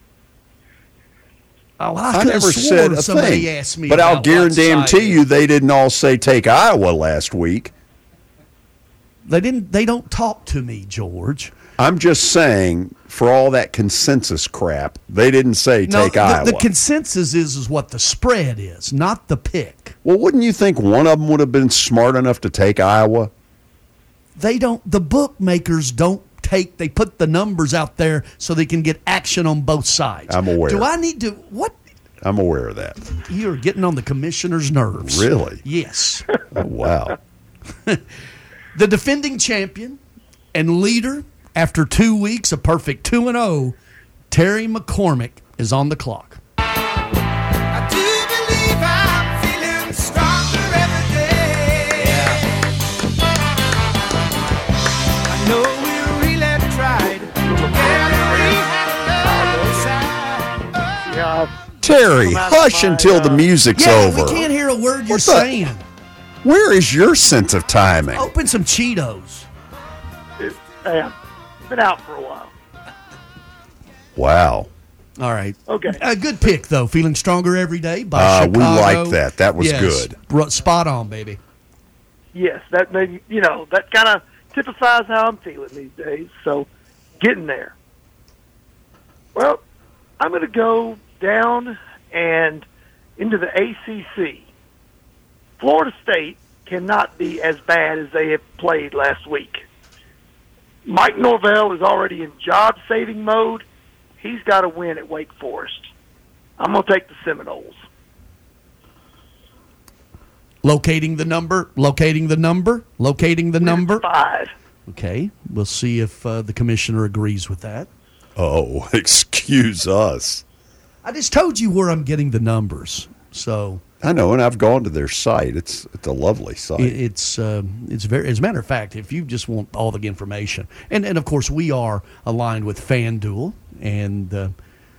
Oh, I never said a somebody thing. asked me But I'll about what guarantee side. you they didn't all say take Iowa last week. They didn't. They don't talk to me, George. I'm just saying, for all that consensus crap, they didn't say take Iowa. The consensus is what the spread is, not the pick. Well, wouldn't you think one of them would have been smart enough to take Iowa? They don't. The bookmakers don't take. They put the numbers out there so they can get action on both sides. I'm aware. Do I need to? What? I'm aware of that. You're getting on the commissioner's nerves. Really? Yes. Oh, wow. The defending champion and leader after 2 weeks, a perfect 2-0, Terry McCormick is on the clock. I do believe I'm feeling stronger every day. I know we really tried. Terry, hush until the music's over. We can't hear a word you're What the- saying. Where is your sense of timing? Open some Cheetos. Hey, I've been out for a while. Wow. All right. Okay. A good pick, though. Feeling stronger every day by Chicago. We like that. That was Yes. good. Spot on, baby. Yes, that maybe that kind of typifies how I'm feeling these days. So, getting there. Well, I'm going to go down and into the ACC. Florida State cannot be as bad as they have played last week. Mike Norvell is already in job-saving mode. He's got to win at Wake Forest. I'm going to take the Seminoles. Locating the number. 5. Okay. We'll see if the commissioner agrees with that. Oh, excuse us. I just told you where I'm getting the numbers. So I know, and I've gone to their site. It's a lovely site. it's very. As a matter of fact, if you just want all the information, and of course we are aligned with FanDuel, and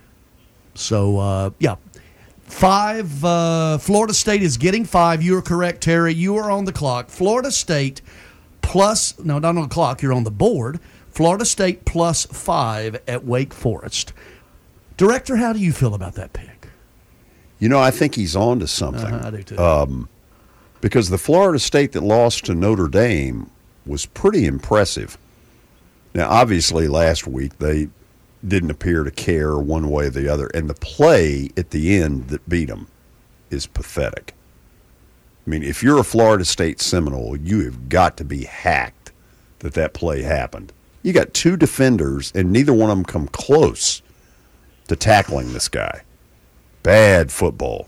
so 5. Florida State is getting 5. You are correct, Terry. You are on the clock. Florida State plus not on the clock. You're on the board. Florida State plus 5 at Wake Forest. Director, how do you feel about that pick? I think he's on to something. I do too. Because the Florida State that lost to Notre Dame was pretty impressive. Now, obviously, last week they didn't appear to care one way or the other, and the play at the end that beat them is pathetic. I mean, if you're a Florida State Seminole, you have got to be hacked that play happened. You got 2 defenders, and neither one of them come close to tackling this guy. Bad football.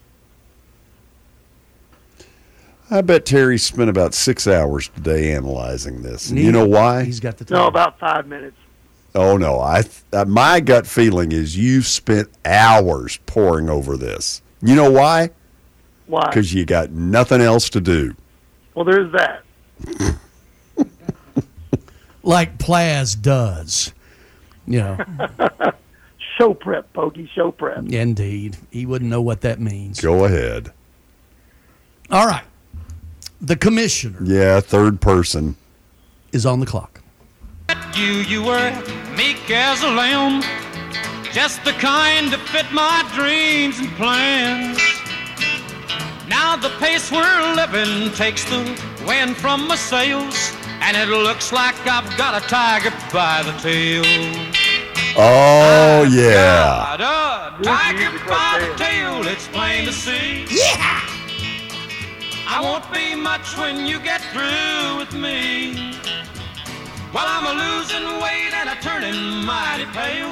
I bet Terry spent about 6 hours today analyzing this. And you know why? He's got the time. No, about 5 minutes. Oh, no. My gut feeling is you've spent hours poring over this. You know why? Why? Because you got nothing else to do. Well, there's that. Like Plaz does. Show prep, Pokey, show prep. Indeed. He wouldn't know what that means. Go ahead. All right. The commissioner Yeah, third person. is on the clock. You were meek as a lamb, just the kind to fit my dreams and plans. Now the pace we're living takes the wind from my sails. and it looks like I've got a tiger by the tail. Oh, yeah. Got a tiger by the tail, it's plain to see. Yeah! I won't be much when you get through with me. While I'm a-losing weight and a-turning mighty pale.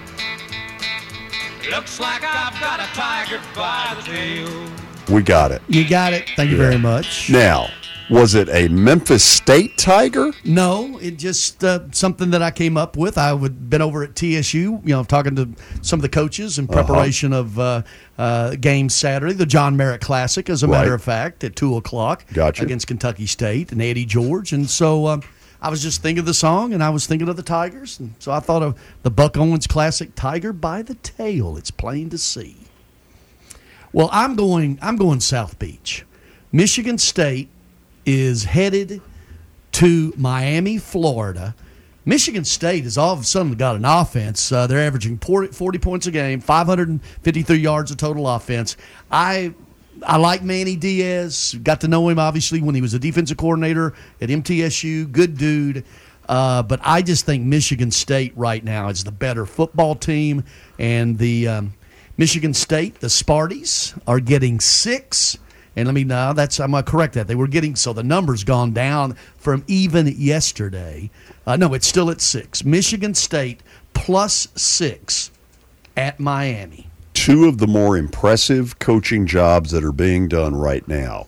Looks like I've got a tiger by the tail. We got it. You got it. Thank you very much. Now, was it a Memphis State Tiger? No, it just something that I came up with. I had been over at TSU, talking to some of the coaches in preparation of game Saturday, the John Merritt Classic, as a matter of fact, at 2 o'clock against Kentucky State and Eddie George. And so I was just thinking of the song, and I was thinking of the Tigers. And so I thought of the Buck Owens Classic, Tiger by the Tail. It's plain to see. Well, I'm going South Beach. Michigan State is headed to Miami, Florida. Michigan State has all of a sudden got an offense. They're averaging 40 points a game, 553 yards of total offense. I like Manny Diaz. Got to know him, obviously, when he was a defensive coordinator at MTSU. Good dude. But I just think Michigan State right now is the better football team. And the Michigan State, the Sparties, are getting 6. And I'm going to correct that. They were getting, so the number's gone down from even yesterday. No, it's still at 6. Michigan State plus 6 at Miami. 2 of the more impressive coaching jobs that are being done right now.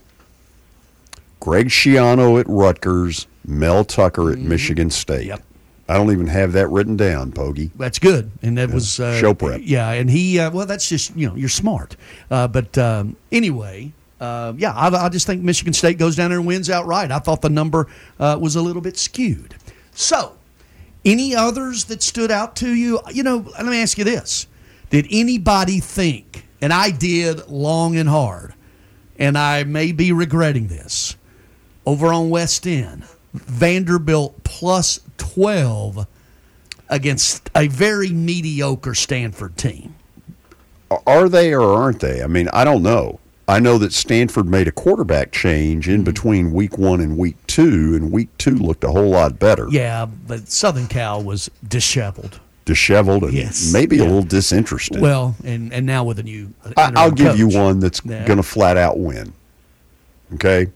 Greg Schiano at Rutgers, Mel Tucker at Michigan State. Yep. I don't even have that written down, Pogie. That's good. And that was show prep. Yeah, and he, that's just, you're smart. But anyway, I just think Michigan State goes down there and wins outright. I thought the number was a little bit skewed. So, any others that stood out to you? Let me ask you this. Did anybody think, and I did long and hard, and I may be regretting this, over on West End, Vanderbilt plus 12 against a very mediocre Stanford team? Are they or aren't they? I mean, I don't know. I know that Stanford made a quarterback change in between week 1 and week 2, and week 2 looked a whole lot better. Yeah, but Southern Cal was disheveled. And maybe a little disinterested. Well, and now with a new I'll give you one that's going to flat out win. Okay?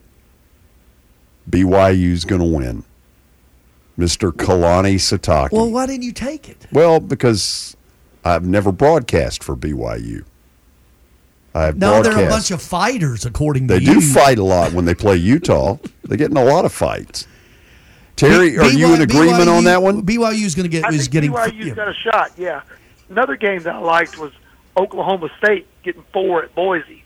BYU's going to win. Mr. Kalani Sitake. Well, why didn't you take it? Well, because I've never broadcast for BYU. They're a bunch of fighters, according to you. They do fight a lot when they play Utah. They get in a lot of fights. Terry, are you in agreement on that one? BYU's going to get. BYU's got a shot. Yeah. Another game that I liked was Oklahoma State getting 4 at Boise.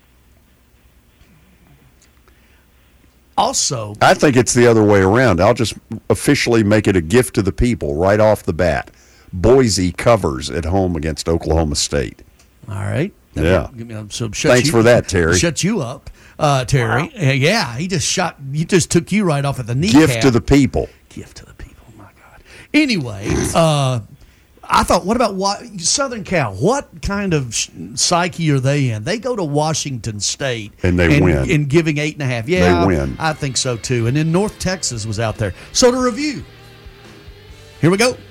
Also, I think it's the other way around. I'll just officially make it a gift to the people right off the bat. Boise covers at home against Oklahoma State. All right. Yeah. So thanks for that, Terry. Shut you up, Terry. Wow. Yeah, he just took you right off at the kneecap. Gift to the people. Gift to the people. My God. Anyway, I thought, what about Southern Cal? What kind of psyche are they in? They go to Washington State and they win in giving 8.5. Yeah, they win. I think so too. And then North Texas was out there. So to review, here we go.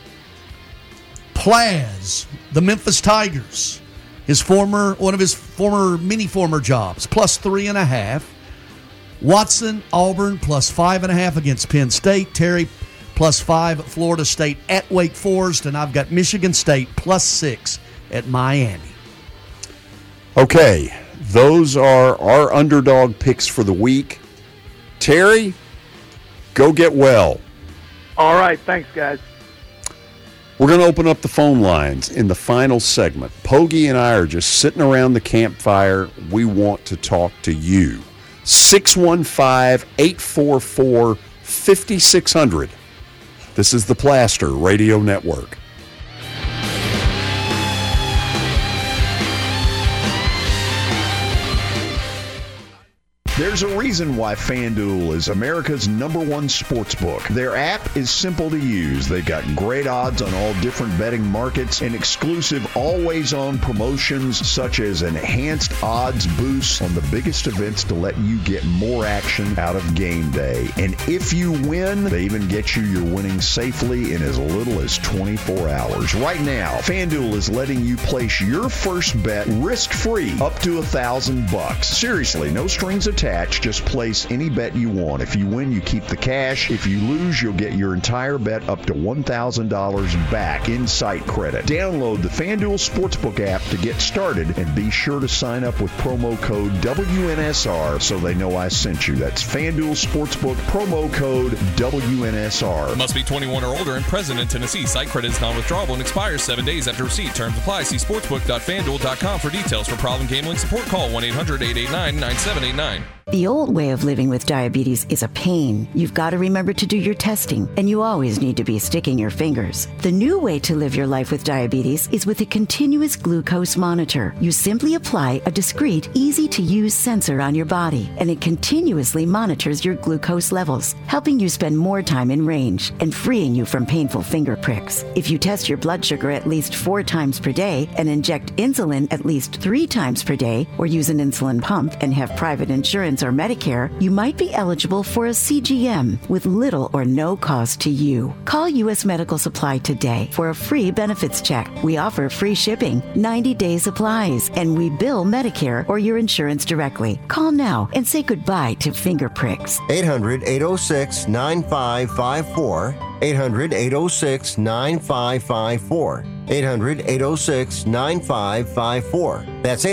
Plaz, the Memphis Tigers. One of his former jobs, plus 3.5. Watson, Auburn, plus 5.5 against Penn State. Terry, plus 5 at Florida State at Wake Forest. And I've got Michigan State, plus 6 at Miami. Okay, those are our underdog picks for the week. Terry, go get well. All right, thanks, guys. We're going to open up the phone lines in the final segment. Pogie and I are just sitting around the campfire. We want to talk to you. 615-844-5600. This is the Plaster Radio Network. There's a reason why FanDuel is America's #1 sports book. Their app is simple to use. They've got great odds on all different betting markets and exclusive always-on promotions such as enhanced odds boosts on the biggest events to let you get more action out of game day. And if you win, they even get you your winnings safely in as little as 24 hours. Right now, FanDuel is letting you place your first bet risk-free up to $1,000. Seriously, no strings attached. Just place any bet you want. If you win, you keep the cash. If you lose, you'll get your entire bet up to $1,000 back in site credit. Download the FanDuel Sportsbook app to get started and be sure to sign up with promo code WNSR so they know I sent you. That's FanDuel Sportsbook, promo code WNSR. Must be 21 or older and present in Tennessee. Site credit is non-withdrawable and expires 7 days after receipt. Terms apply. See sportsbook.fanduel.com for details. For problem gambling support, call 1-800-889-9789. The old way of living with diabetes is a pain. You've got to remember to do your testing, and you always need to be sticking your fingers. The new way to live your life with diabetes is with a continuous glucose monitor. You simply apply a discreet, easy-to-use sensor on your body, and it continuously monitors your glucose levels, helping you spend more time in range and freeing you from painful finger pricks. If you test your blood sugar at least 4 times per day and inject insulin at least 3 times per day, or use an insulin pump and have private insurance or Medicare, you might be eligible for a CGM with little or no cost to you. Call U.S. Medical Supply today for a free benefits check. We offer free shipping, 90-day supplies, and we bill Medicare or your insurance directly. Call now and say goodbye to finger pricks. 800-806-9554. 800-806-9554. 800-806-9554. That's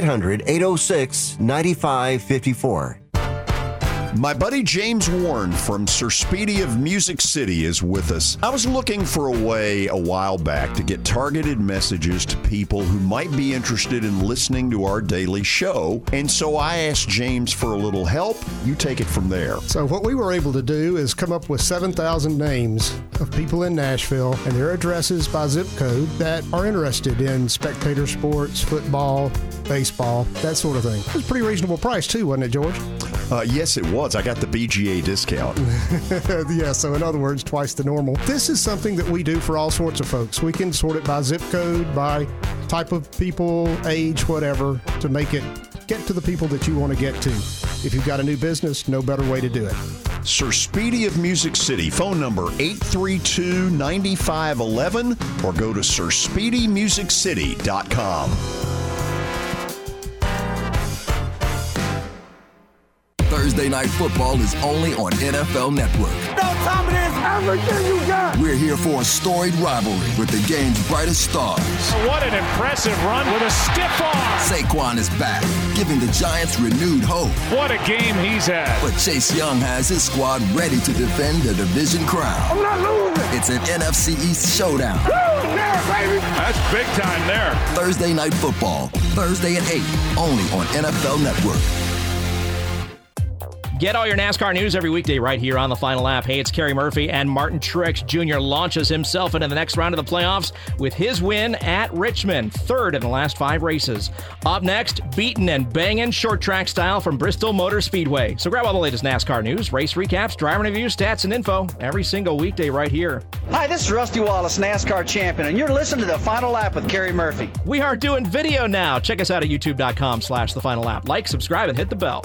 800-806-9554. My buddy James Warren from Sir Speedy of Music City is with us. I was looking for a way a while back to get targeted messages to people who might be interested in listening to our daily show, and so I asked James for a little help. You take it from there. So what we were able to do is come up with 7,000 names of people in Nashville and their addresses by zip code that are interested in spectator sports, football, baseball, that sort of thing. It was a pretty reasonable price too, wasn't it, George? Yes, it was. I got the BGA discount. Yeah, so in other words, twice the normal. This is something that we do for all sorts of folks. We can sort it by zip code, by type of people, age, whatever, to make it get to the people that you want to get to. If you've got a new business, no better way to do it. Sir Speedy of Music City, phone number 832-9511, or go to sirspeedymusiccity.com. Thursday Night Football is only on NFL Network. No time it is everything you got. We're here for a storied rivalry with the game's brightest stars. What an impressive run with a stiff arm. Saquon is back, giving the Giants renewed hope. What a game he's had. But Chase Young has his squad ready to defend the division crown. I'm not losing. It's an NFC East showdown. Woo, there, baby. That's big time there. Thursday Night Football, Thursday at 8, only on NFL Network. Get all your NASCAR news every weekday right here on the Final Lap. Hey, it's Kerry Murphy, and Martin Truex Jr. launches himself into the next round of the playoffs with his win at Richmond, third in the last 5 races. Up next, beaten and banging short track style from Bristol Motor Speedway. So grab all the latest NASCAR news, race recaps, driver reviews, stats, and info every single weekday right here. Hi, this is Rusty Wallace, NASCAR champion, and you're listening to the Final Lap with Kerry Murphy. We are doing video now. Check us out at youtube.com/The Final Lap. Like, subscribe, and hit the bell.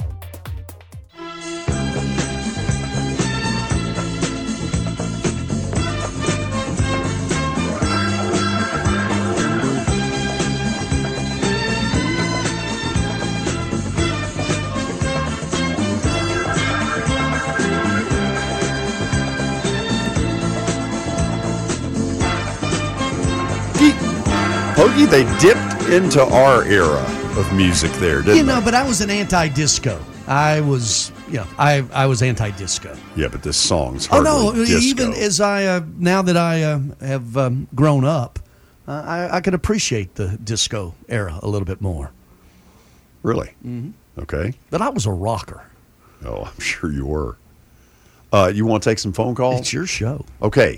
Hoagie, they dipped into our era of music there, didn't they? But I was an anti-disco. I was anti-disco. Yeah, but this song's hardly disco. Even as now that I have grown up, I could appreciate the disco era a little bit more. Really? Mm-hmm. Okay. But I was a rocker. Oh, I'm sure you were. You want to take some phone calls? It's your show. Okay.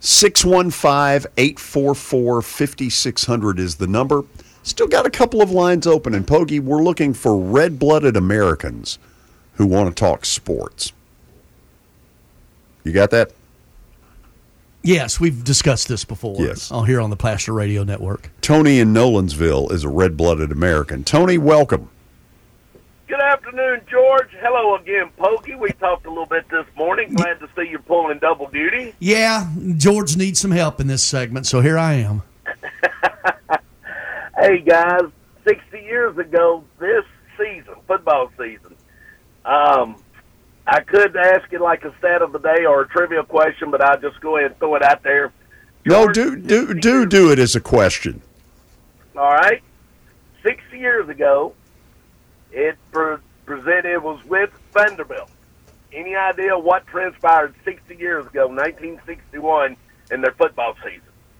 615-844-5600 is the number. Still got a couple of lines open. And, Pogie, we're looking for red-blooded Americans who want to talk sports. You got that? Yes, we've discussed this before. Yes. Here on the Plaster Radio Network. Tony in Nolensville is a red-blooded American. Tony, welcome. Good afternoon, George. Hello again, Pokey. We talked a little bit this morning. Glad to see you pulling double duty. Yeah, George needs some help in this segment, so here I am. Hey, guys, 60 years ago this season, football season, I could ask you like a stat of the day or a trivia question, but I'll just go ahead and throw it out there. George, no, do it as a question. All right. 60 years ago, it was with Vanderbilt. Any idea what transpired 60 years ago, 1961, in their football season?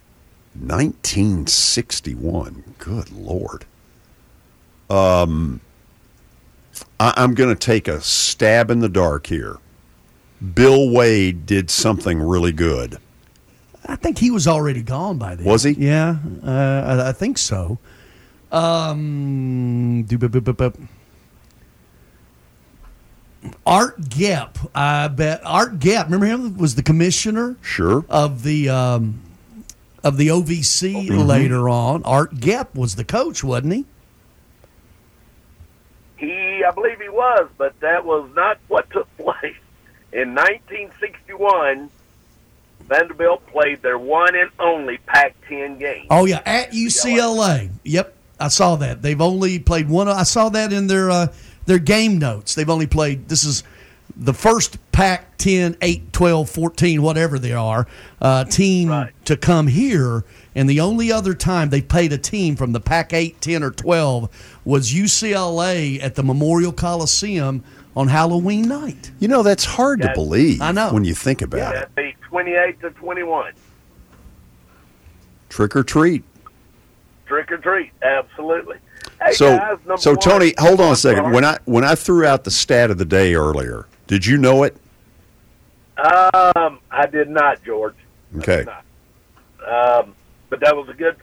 1961. Good Lord. I'm going to take a stab in the dark here. Bill Wade did something really good. I think he was already gone by then. Was he? Yeah, I think so. Art Gepp, I bet. Art Gepp, remember him? Was the commissioner? Sure. Of the OVC later on. Art Gepp was the coach, wasn't he? I believe he was, but that was not what took place. In 1961, Vanderbilt played their one and only Pac-10 game. Oh, yeah, at UCLA. Yep, I saw that. They've only played one. I saw that in their game notes. They've only played, this is the first Pac-10, 8, 12, 14, whatever they are, team to come here. And the only other time they played a team from the Pac-8, 10, or 12 was UCLA at the Memorial Coliseum on Halloween night. You know, that's hard to believe. I know. When you think about it. That beat 28-21. Trick or treat. Trick or treat, absolutely. Hey, So, guys, so Tony, hold on a second. When I threw out the stat of the day earlier, did you know it? I did not, George. Okay. But that was good.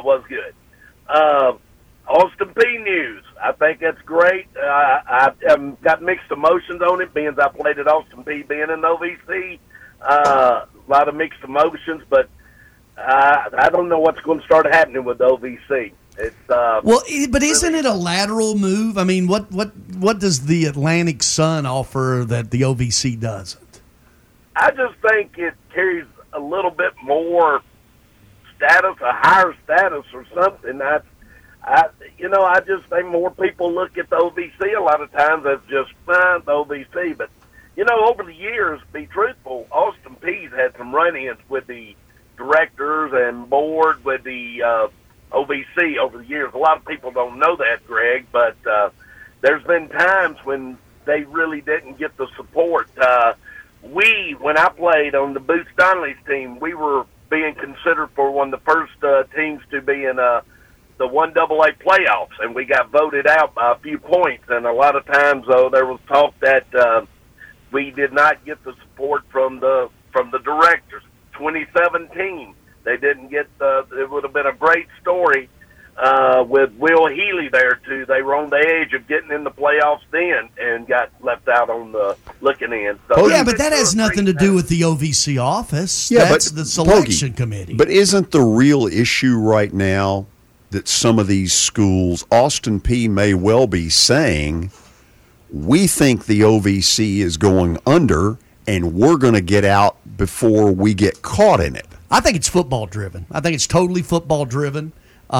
Austin Peay news. I think that's great. I've got mixed emotions on it, being as I played at Austin Peay, being in OVC. A lot of mixed emotions, but I don't know what's going to start happening with OVC. It's well, but isn't it a lateral move? I mean, what does the Atlantic Sun offer that the OVC doesn't? I just think it carries a little bit more status, a higher status or something. I just think more people look at the OVC a lot of times as just the OVC. But, over the years, to be truthful, Austin Peay's had some run-ins with the directors and board with the OVC over the years. A lot of people don't know that, Greg, but there's been times when they really didn't get the support. When I played on the Boots Donnelly's team, we were being considered for one of the first teams to be in the 1AA playoffs, and we got voted out by a few points. And a lot of times, though, there was talk that we did not get the support from the directors. 2017, they didn't get it would have been a great story with Will Healy there, too. They were on the edge of getting in the playoffs then and got left out on the looking in. So yeah, but that has nothing to do with the OVC office. Yeah, That's but the selection committee. But isn't the real issue right now that some of these schools, Austin Peay may well be saying, we think the OVC is going under and we're going to get out before we get caught in it? I think it's football driven. I think it's totally football driven.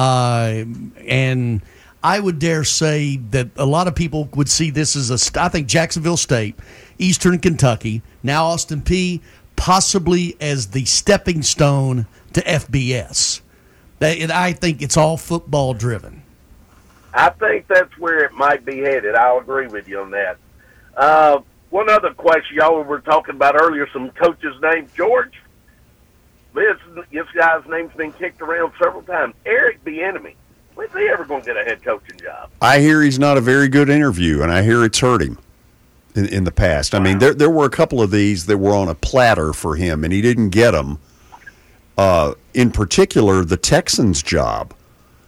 And I would dare say that a lot of people would see this as I think Jacksonville State, Eastern Kentucky, now Austin Peay, possibly as the stepping stone to FBS. I think it's all football driven. I think that's where it might be headed. I'll agree with you on that. One other question y'all were talking about earlier, some coaches' names. George, this guy's name's been kicked around several times. Eric Bieniemy. When's he ever going to get a head coaching job? I hear he's not a very good interview, and I hear it's hurt him in the past. Wow. I mean, there were a couple of these that were on a platter for him, and he didn't get them. In particular, the Texans' job.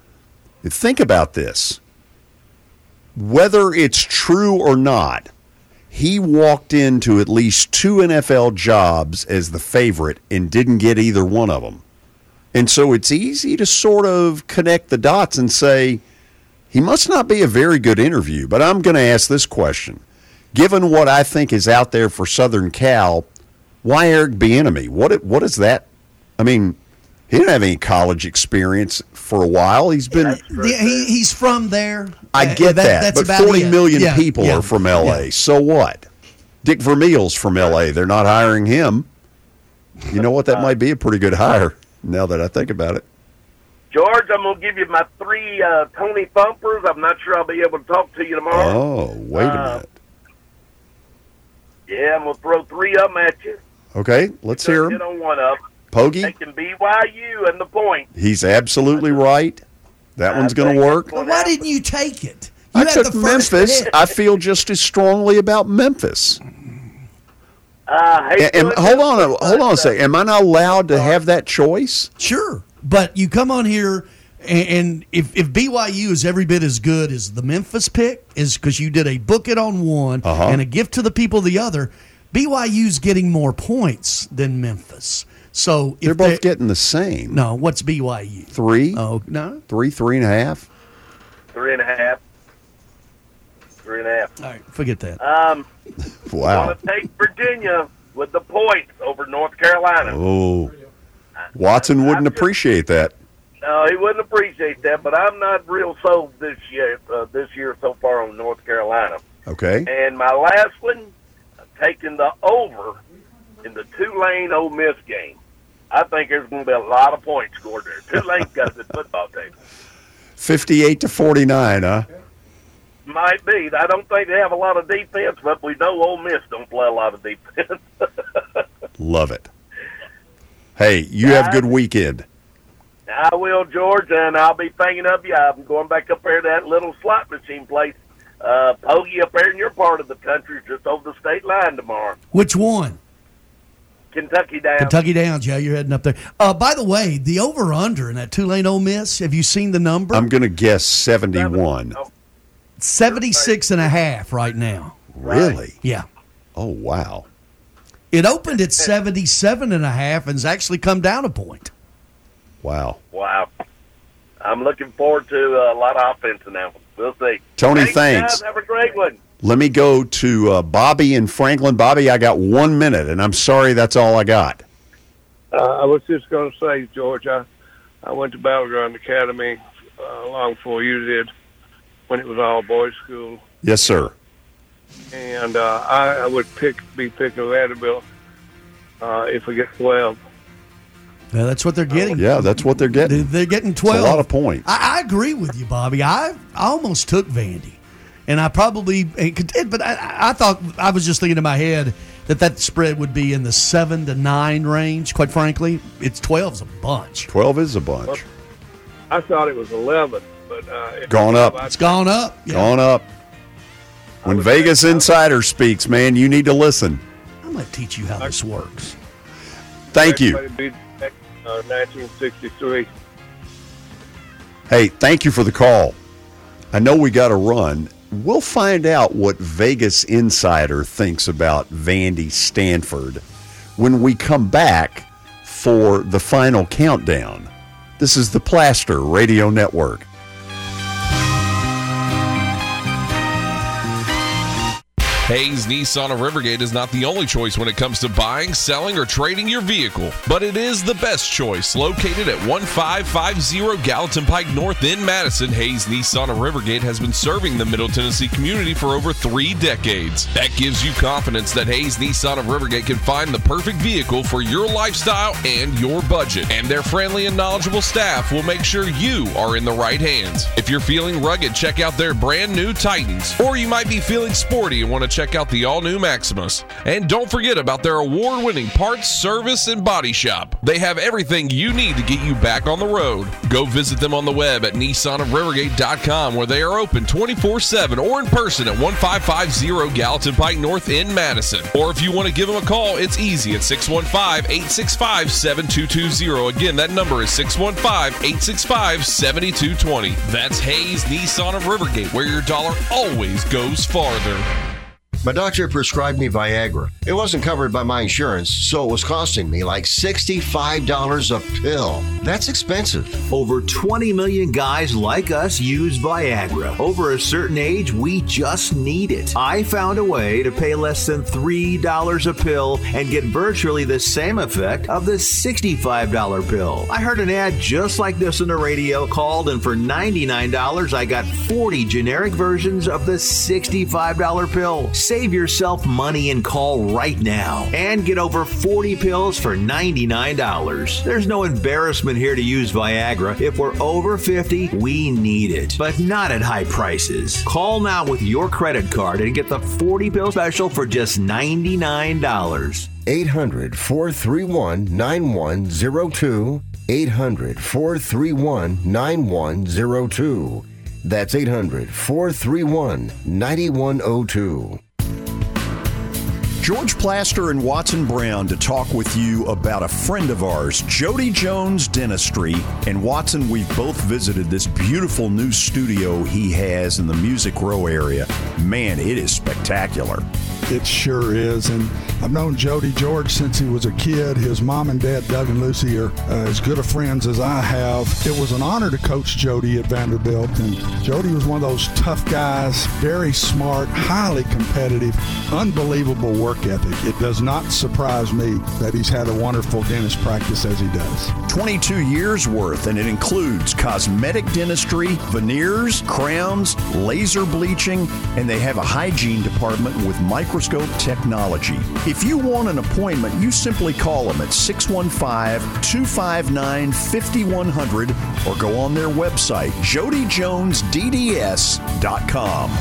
Think about this. Whether it's true or not, he walked into at least 2 NFL jobs as the favorite and didn't get either one of them. And so it's easy to sort of connect the dots and say, he must not be a very good interview. But I'm going to ask this question. Given what I think is out there for Southern Cal, why Eric Bieniemy? What is that? I mean, he didn't have any college experience for a while. He's been he's from there. I get that, but 40 million people are from L.A. Yeah. So what? Dick Vermeil's from L.A. They're not hiring him. You know what? That might be a pretty good hire now that I think about it. George, I'm going to give you my 3 Tony Thumpers. I'm not sure I'll be able to talk to you tomorrow. Oh, wait a minute. Yeah, I'm going to throw 3 of them at you. Okay, let's hear him. Hit on one of them. Poggy? Taking BYU and the point. He's absolutely right. That one's going to work. Well, why didn't you take it? I took Memphis. I feel just as strongly about Memphis. Hold on a second. Am I not allowed to have that choice? Sure, but you come on here, and if BYU is every bit as good as the Memphis pick, is because you did a book it on one and a gift to the people the other, BYU's getting more points than Memphis. So if they're both getting the same. No, what's BYU? 3? Oh, no. 3.5. 3.5. 3.5. All right, forget that. Wow. I'm going to take Virginia with the points over North Carolina. Oh, Watson wouldn't appreciate that. No, he wouldn't appreciate that, but I'm not real sold this year so far on North Carolina. Okay. And my last one, I'm taking the over in the Tulane Ole Miss game. I think there's going to be a lot of points scored there. Tulane's got a good football team. 58-49, huh? Might be. I don't think they have a lot of defense, but we know Ole Miss don't play a lot of defense. Love it. Hey, you have a good weekend. I will, George, and I'll be thinking of you. I'm going back up there to that little slot machine place, Pogey, up there in your part of the country, just over the state line tomorrow. Which one? Kentucky Downs. Kentucky Downs, yeah, you're heading up there. By the way, the over-under in that Tulane Ole Miss, have you seen the number? I'm going to guess 71. 76.5 right now. Really? Yeah. Oh, wow. It opened at 77.5 and has actually come down a point. Wow. Wow. I'm looking forward to a lot of offense now. We'll see. Tony, thanks. Guys. Have a great one. Let me go to Bobby in Franklin. Bobby, I got 1 minute, and I'm sorry that's all I got. I was just going to say, George, I went to Battleground Academy long before you did, when it was all boys school. Yes, sir. And I would be picking Vanderbilt if we get 12. Yeah, that's what they're getting. Yeah, that's what they're getting. They're getting 12. It's a lot of points. I agree with you, Bobby. I almost took Vandy. And I probably did, but I thought, I was just thinking in my head that spread would be in the 7 to 9 range, quite frankly. 12's a bunch. 12 is a bunch. Well, I thought it was 11, but gone up. It's gone up. Yeah. Gone up. When Vegas Insider speaks, man, you need to listen. I'm going to teach you how this works. Thank you. 1963. Hey, thank you for the call. I know we got to run. We'll find out what Vegas Insider thinks about Vandy Stanford when we come back for the final countdown. This is the Plaster Radio Network. Hayes Nissan of Rivergate is not the only choice when it comes to buying, selling, or trading your vehicle, but it is the best choice. Located at 1550 Gallatin Pike North in Madison, Hayes Nissan of Rivergate has been serving the Middle Tennessee community for over 3 decades. That gives you confidence that Hayes Nissan of Rivergate can find the perfect vehicle for your lifestyle and your budget. And their friendly and knowledgeable staff will make sure you are in the right hands. If you're feeling rugged, check out their brand new Titans. Or you might be feeling sporty and want to check out the all-new Maximus. And don't forget about their award-winning parts, service, and body shop. They have everything you need to get you back on the road. Go visit them on the web at NissanofRivergate.com, where they are open 24/7 or in person at 1550 Gallatin Pike North in Madison. Or if you want to give them a call, it's easy at 615-865-7220. Again, that number is 615-865-7220. That's Hayes Nissan of Rivergate, where your dollar always goes farther. My doctor prescribed me Viagra. It wasn't covered by my insurance, so it was costing me like $65 a pill. That's expensive. Over 20 million guys like us use Viagra. Over a certain age, we just need it. I found a way to pay less than $3 a pill and get virtually the same effect of the $65 pill. I heard an ad just like this on the radio, called, and for $99, I got 40 generic versions of the $65 pill. Save yourself money and call right now and get over 40 pills for $99. There's no embarrassment here to use Viagra. If we're over 50, we need it, but not at high prices. Call now with your credit card and get the 40 pill special for just $99. 800-431-9102. 800-431-9102. That's 800-431-9102. George Plaster and Watson Brown to talk with you about a friend of ours, Jody Jones Dentistry. And Watson, we've both visited this beautiful new studio he has in the Music Row area. Man, it is spectacular. It sure is, and I've known Jody George since he was a kid. His mom and dad, Doug and Lucy, are as good of friends as I have. It was an honor to coach Jody at Vanderbilt, and Jody was one of those tough guys, very smart, highly competitive, unbelievable work ethic. It does not surprise me that he's had a wonderful dentist practice as he does. 22 years worth, and it includes cosmetic dentistry, veneers, crowns, laser bleaching, and they have a hygiene department with microscope technology. If you want an appointment, you simply call them at 615-259-5100 or go on their website, jodyjonesdds.com.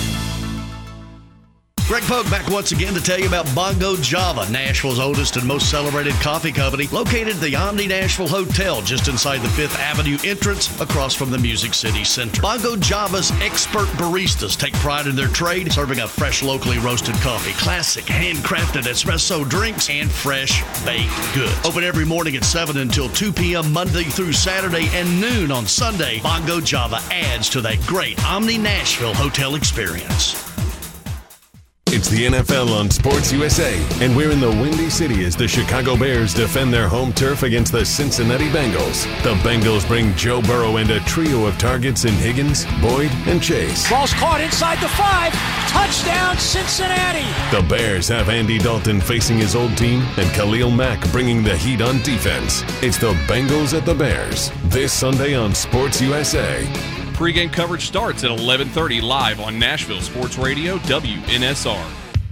Greg Pogue back once again to tell you about Bongo Java, Nashville's oldest and most celebrated coffee company, located at the Omni Nashville Hotel just inside the 5th Avenue entrance across from the Music City Center. Bongo Java's expert baristas take pride in their trade, serving up fresh, locally roasted coffee, classic handcrafted espresso drinks, and fresh baked goods. Open every morning at 7 until 2 p.m. Monday through Saturday and noon on Sunday. Bongo Java adds to that great Omni Nashville Hotel experience. It's the NFL on Sports USA, and we're in the Windy City as the Chicago Bears defend their home turf against the Cincinnati Bengals. The Bengals bring Joe Burrow and a trio of targets in Higgins, Boyd, and Chase. Ball's caught inside the 5. Touchdown, Cincinnati. The Bears have Andy Dalton facing his old team and Khalil Mack bringing the heat on defense. It's the Bengals at the Bears, this Sunday on Sports USA. Pre-game coverage starts at 11:30 live on Nashville Sports Radio, WNSR.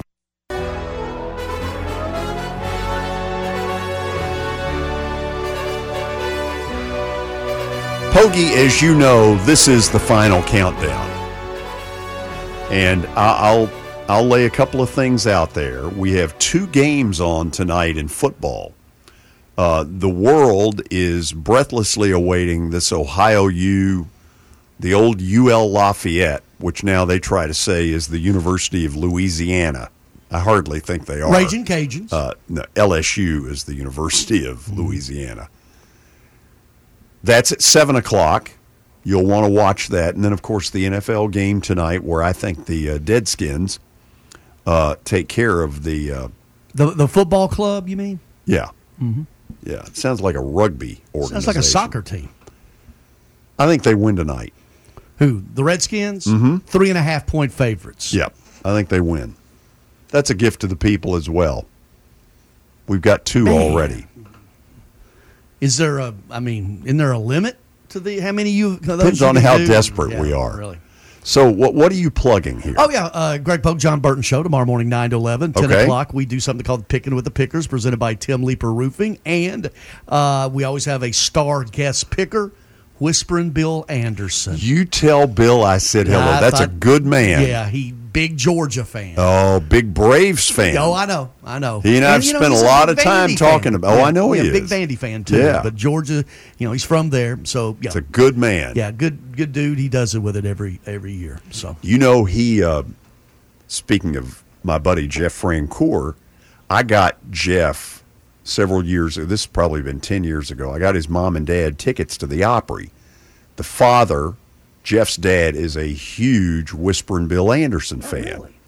Pogie, as you know, this is the final countdown. And I'll lay a couple of things out there. We have 2 games on tonight in football. The world is breathlessly awaiting this Ohio U, the old UL Lafayette, which now they try to say is the University of Louisiana. I hardly think they are. Raging Cajuns. No, LSU is the University of Louisiana. That's at 7 o'clock. You'll want to watch that. And then, of course, the NFL game tonight where I think the Deadskins take care of the football club, you mean? Yeah. Mm-hmm. Yeah. It sounds like a rugby organization. Sounds like a soccer team. I think they win tonight. Who? The Redskins? Mm-hmm. 3.5-point favorites. Yep. I think they win. That's a gift to the people as well. We've got 2 already. Isn't there a limit to how many you? Depends on how desperate we are. Really. So what are you plugging here? Oh, yeah. Greg Pogue, John Burton Show tomorrow morning, 9 to 11. 10 o'clock, we do something called Picking with the Pickers, presented by Tim Leeper Roofing. And we always have a star guest picker, Whispering Bill Anderson. You tell Bill I said hello. That's a good man. Yeah, big Georgia fan. Oh, big Braves fan. Oh, I know. He and I have spent a lot of time talking about. Oh, I know he is. Big Vandy fan too. Yeah. But Georgia, he's from there, so yeah. It's a good man. Yeah, good dude. He does it with it every year. So he. Speaking of my buddy Jeff Francoeur, I got Jeff several years ago. This has probably been 10 years ago. I got his mom and dad tickets to the Opry. The father, Jeff's dad, is a huge Whispering Bill Anderson fan. Really?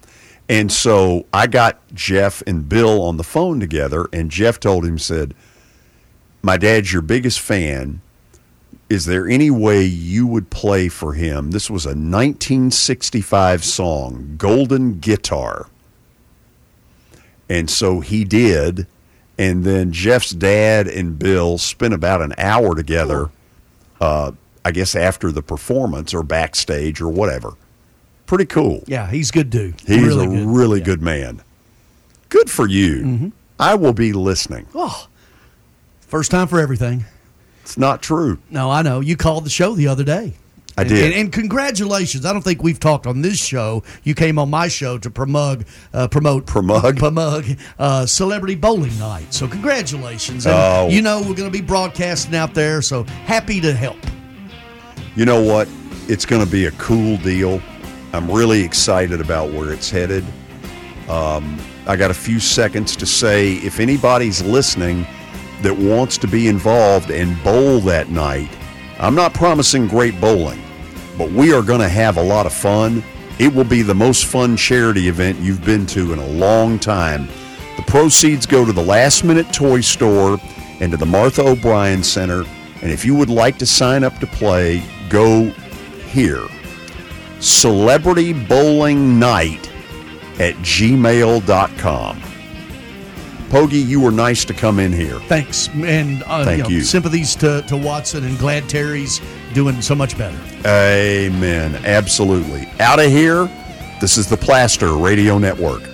And so I got Jeff and Bill on the phone together, and Jeff told him, said, my dad's your biggest fan. Is there any way you would play for him? This was a 1965 song, Golden Guitar. And so he did. And then Jeff's dad and Bill spent about an hour together, I guess after the performance or backstage or whatever. Pretty cool. Yeah, he's a good dude. He's really a really good man. Good for you. Mm-hmm. I will be listening. Oh, first time for everything. It's not true. No, I know. You called the show the other day. I did. And congratulations. I don't think we've talked on this show. You came on my show to promote Celebrity Bowling Night. So congratulations. And you know we're going to be broadcasting out there, so happy to help. You know what? It's going to be a cool deal. I'm really excited about where it's headed. I got a few seconds to say, if anybody's listening that wants to be involved and bowl that night, I'm not promising great bowling, but we are going to have a lot of fun. It will be the most fun charity event you've been to in a long time. The proceeds go to the Last Minute Toy Store and to the Martha O'Brien Center. And if you would like to sign up to play, go here. CelebrityBowlingNight@gmail.com. Pogie, you were nice to come in here. Thanks. And Thank you. Sympathies to Watson, and glad Terry's doing so much better. Amen. Absolutely. Out of here, this is the Plaster Radio Network.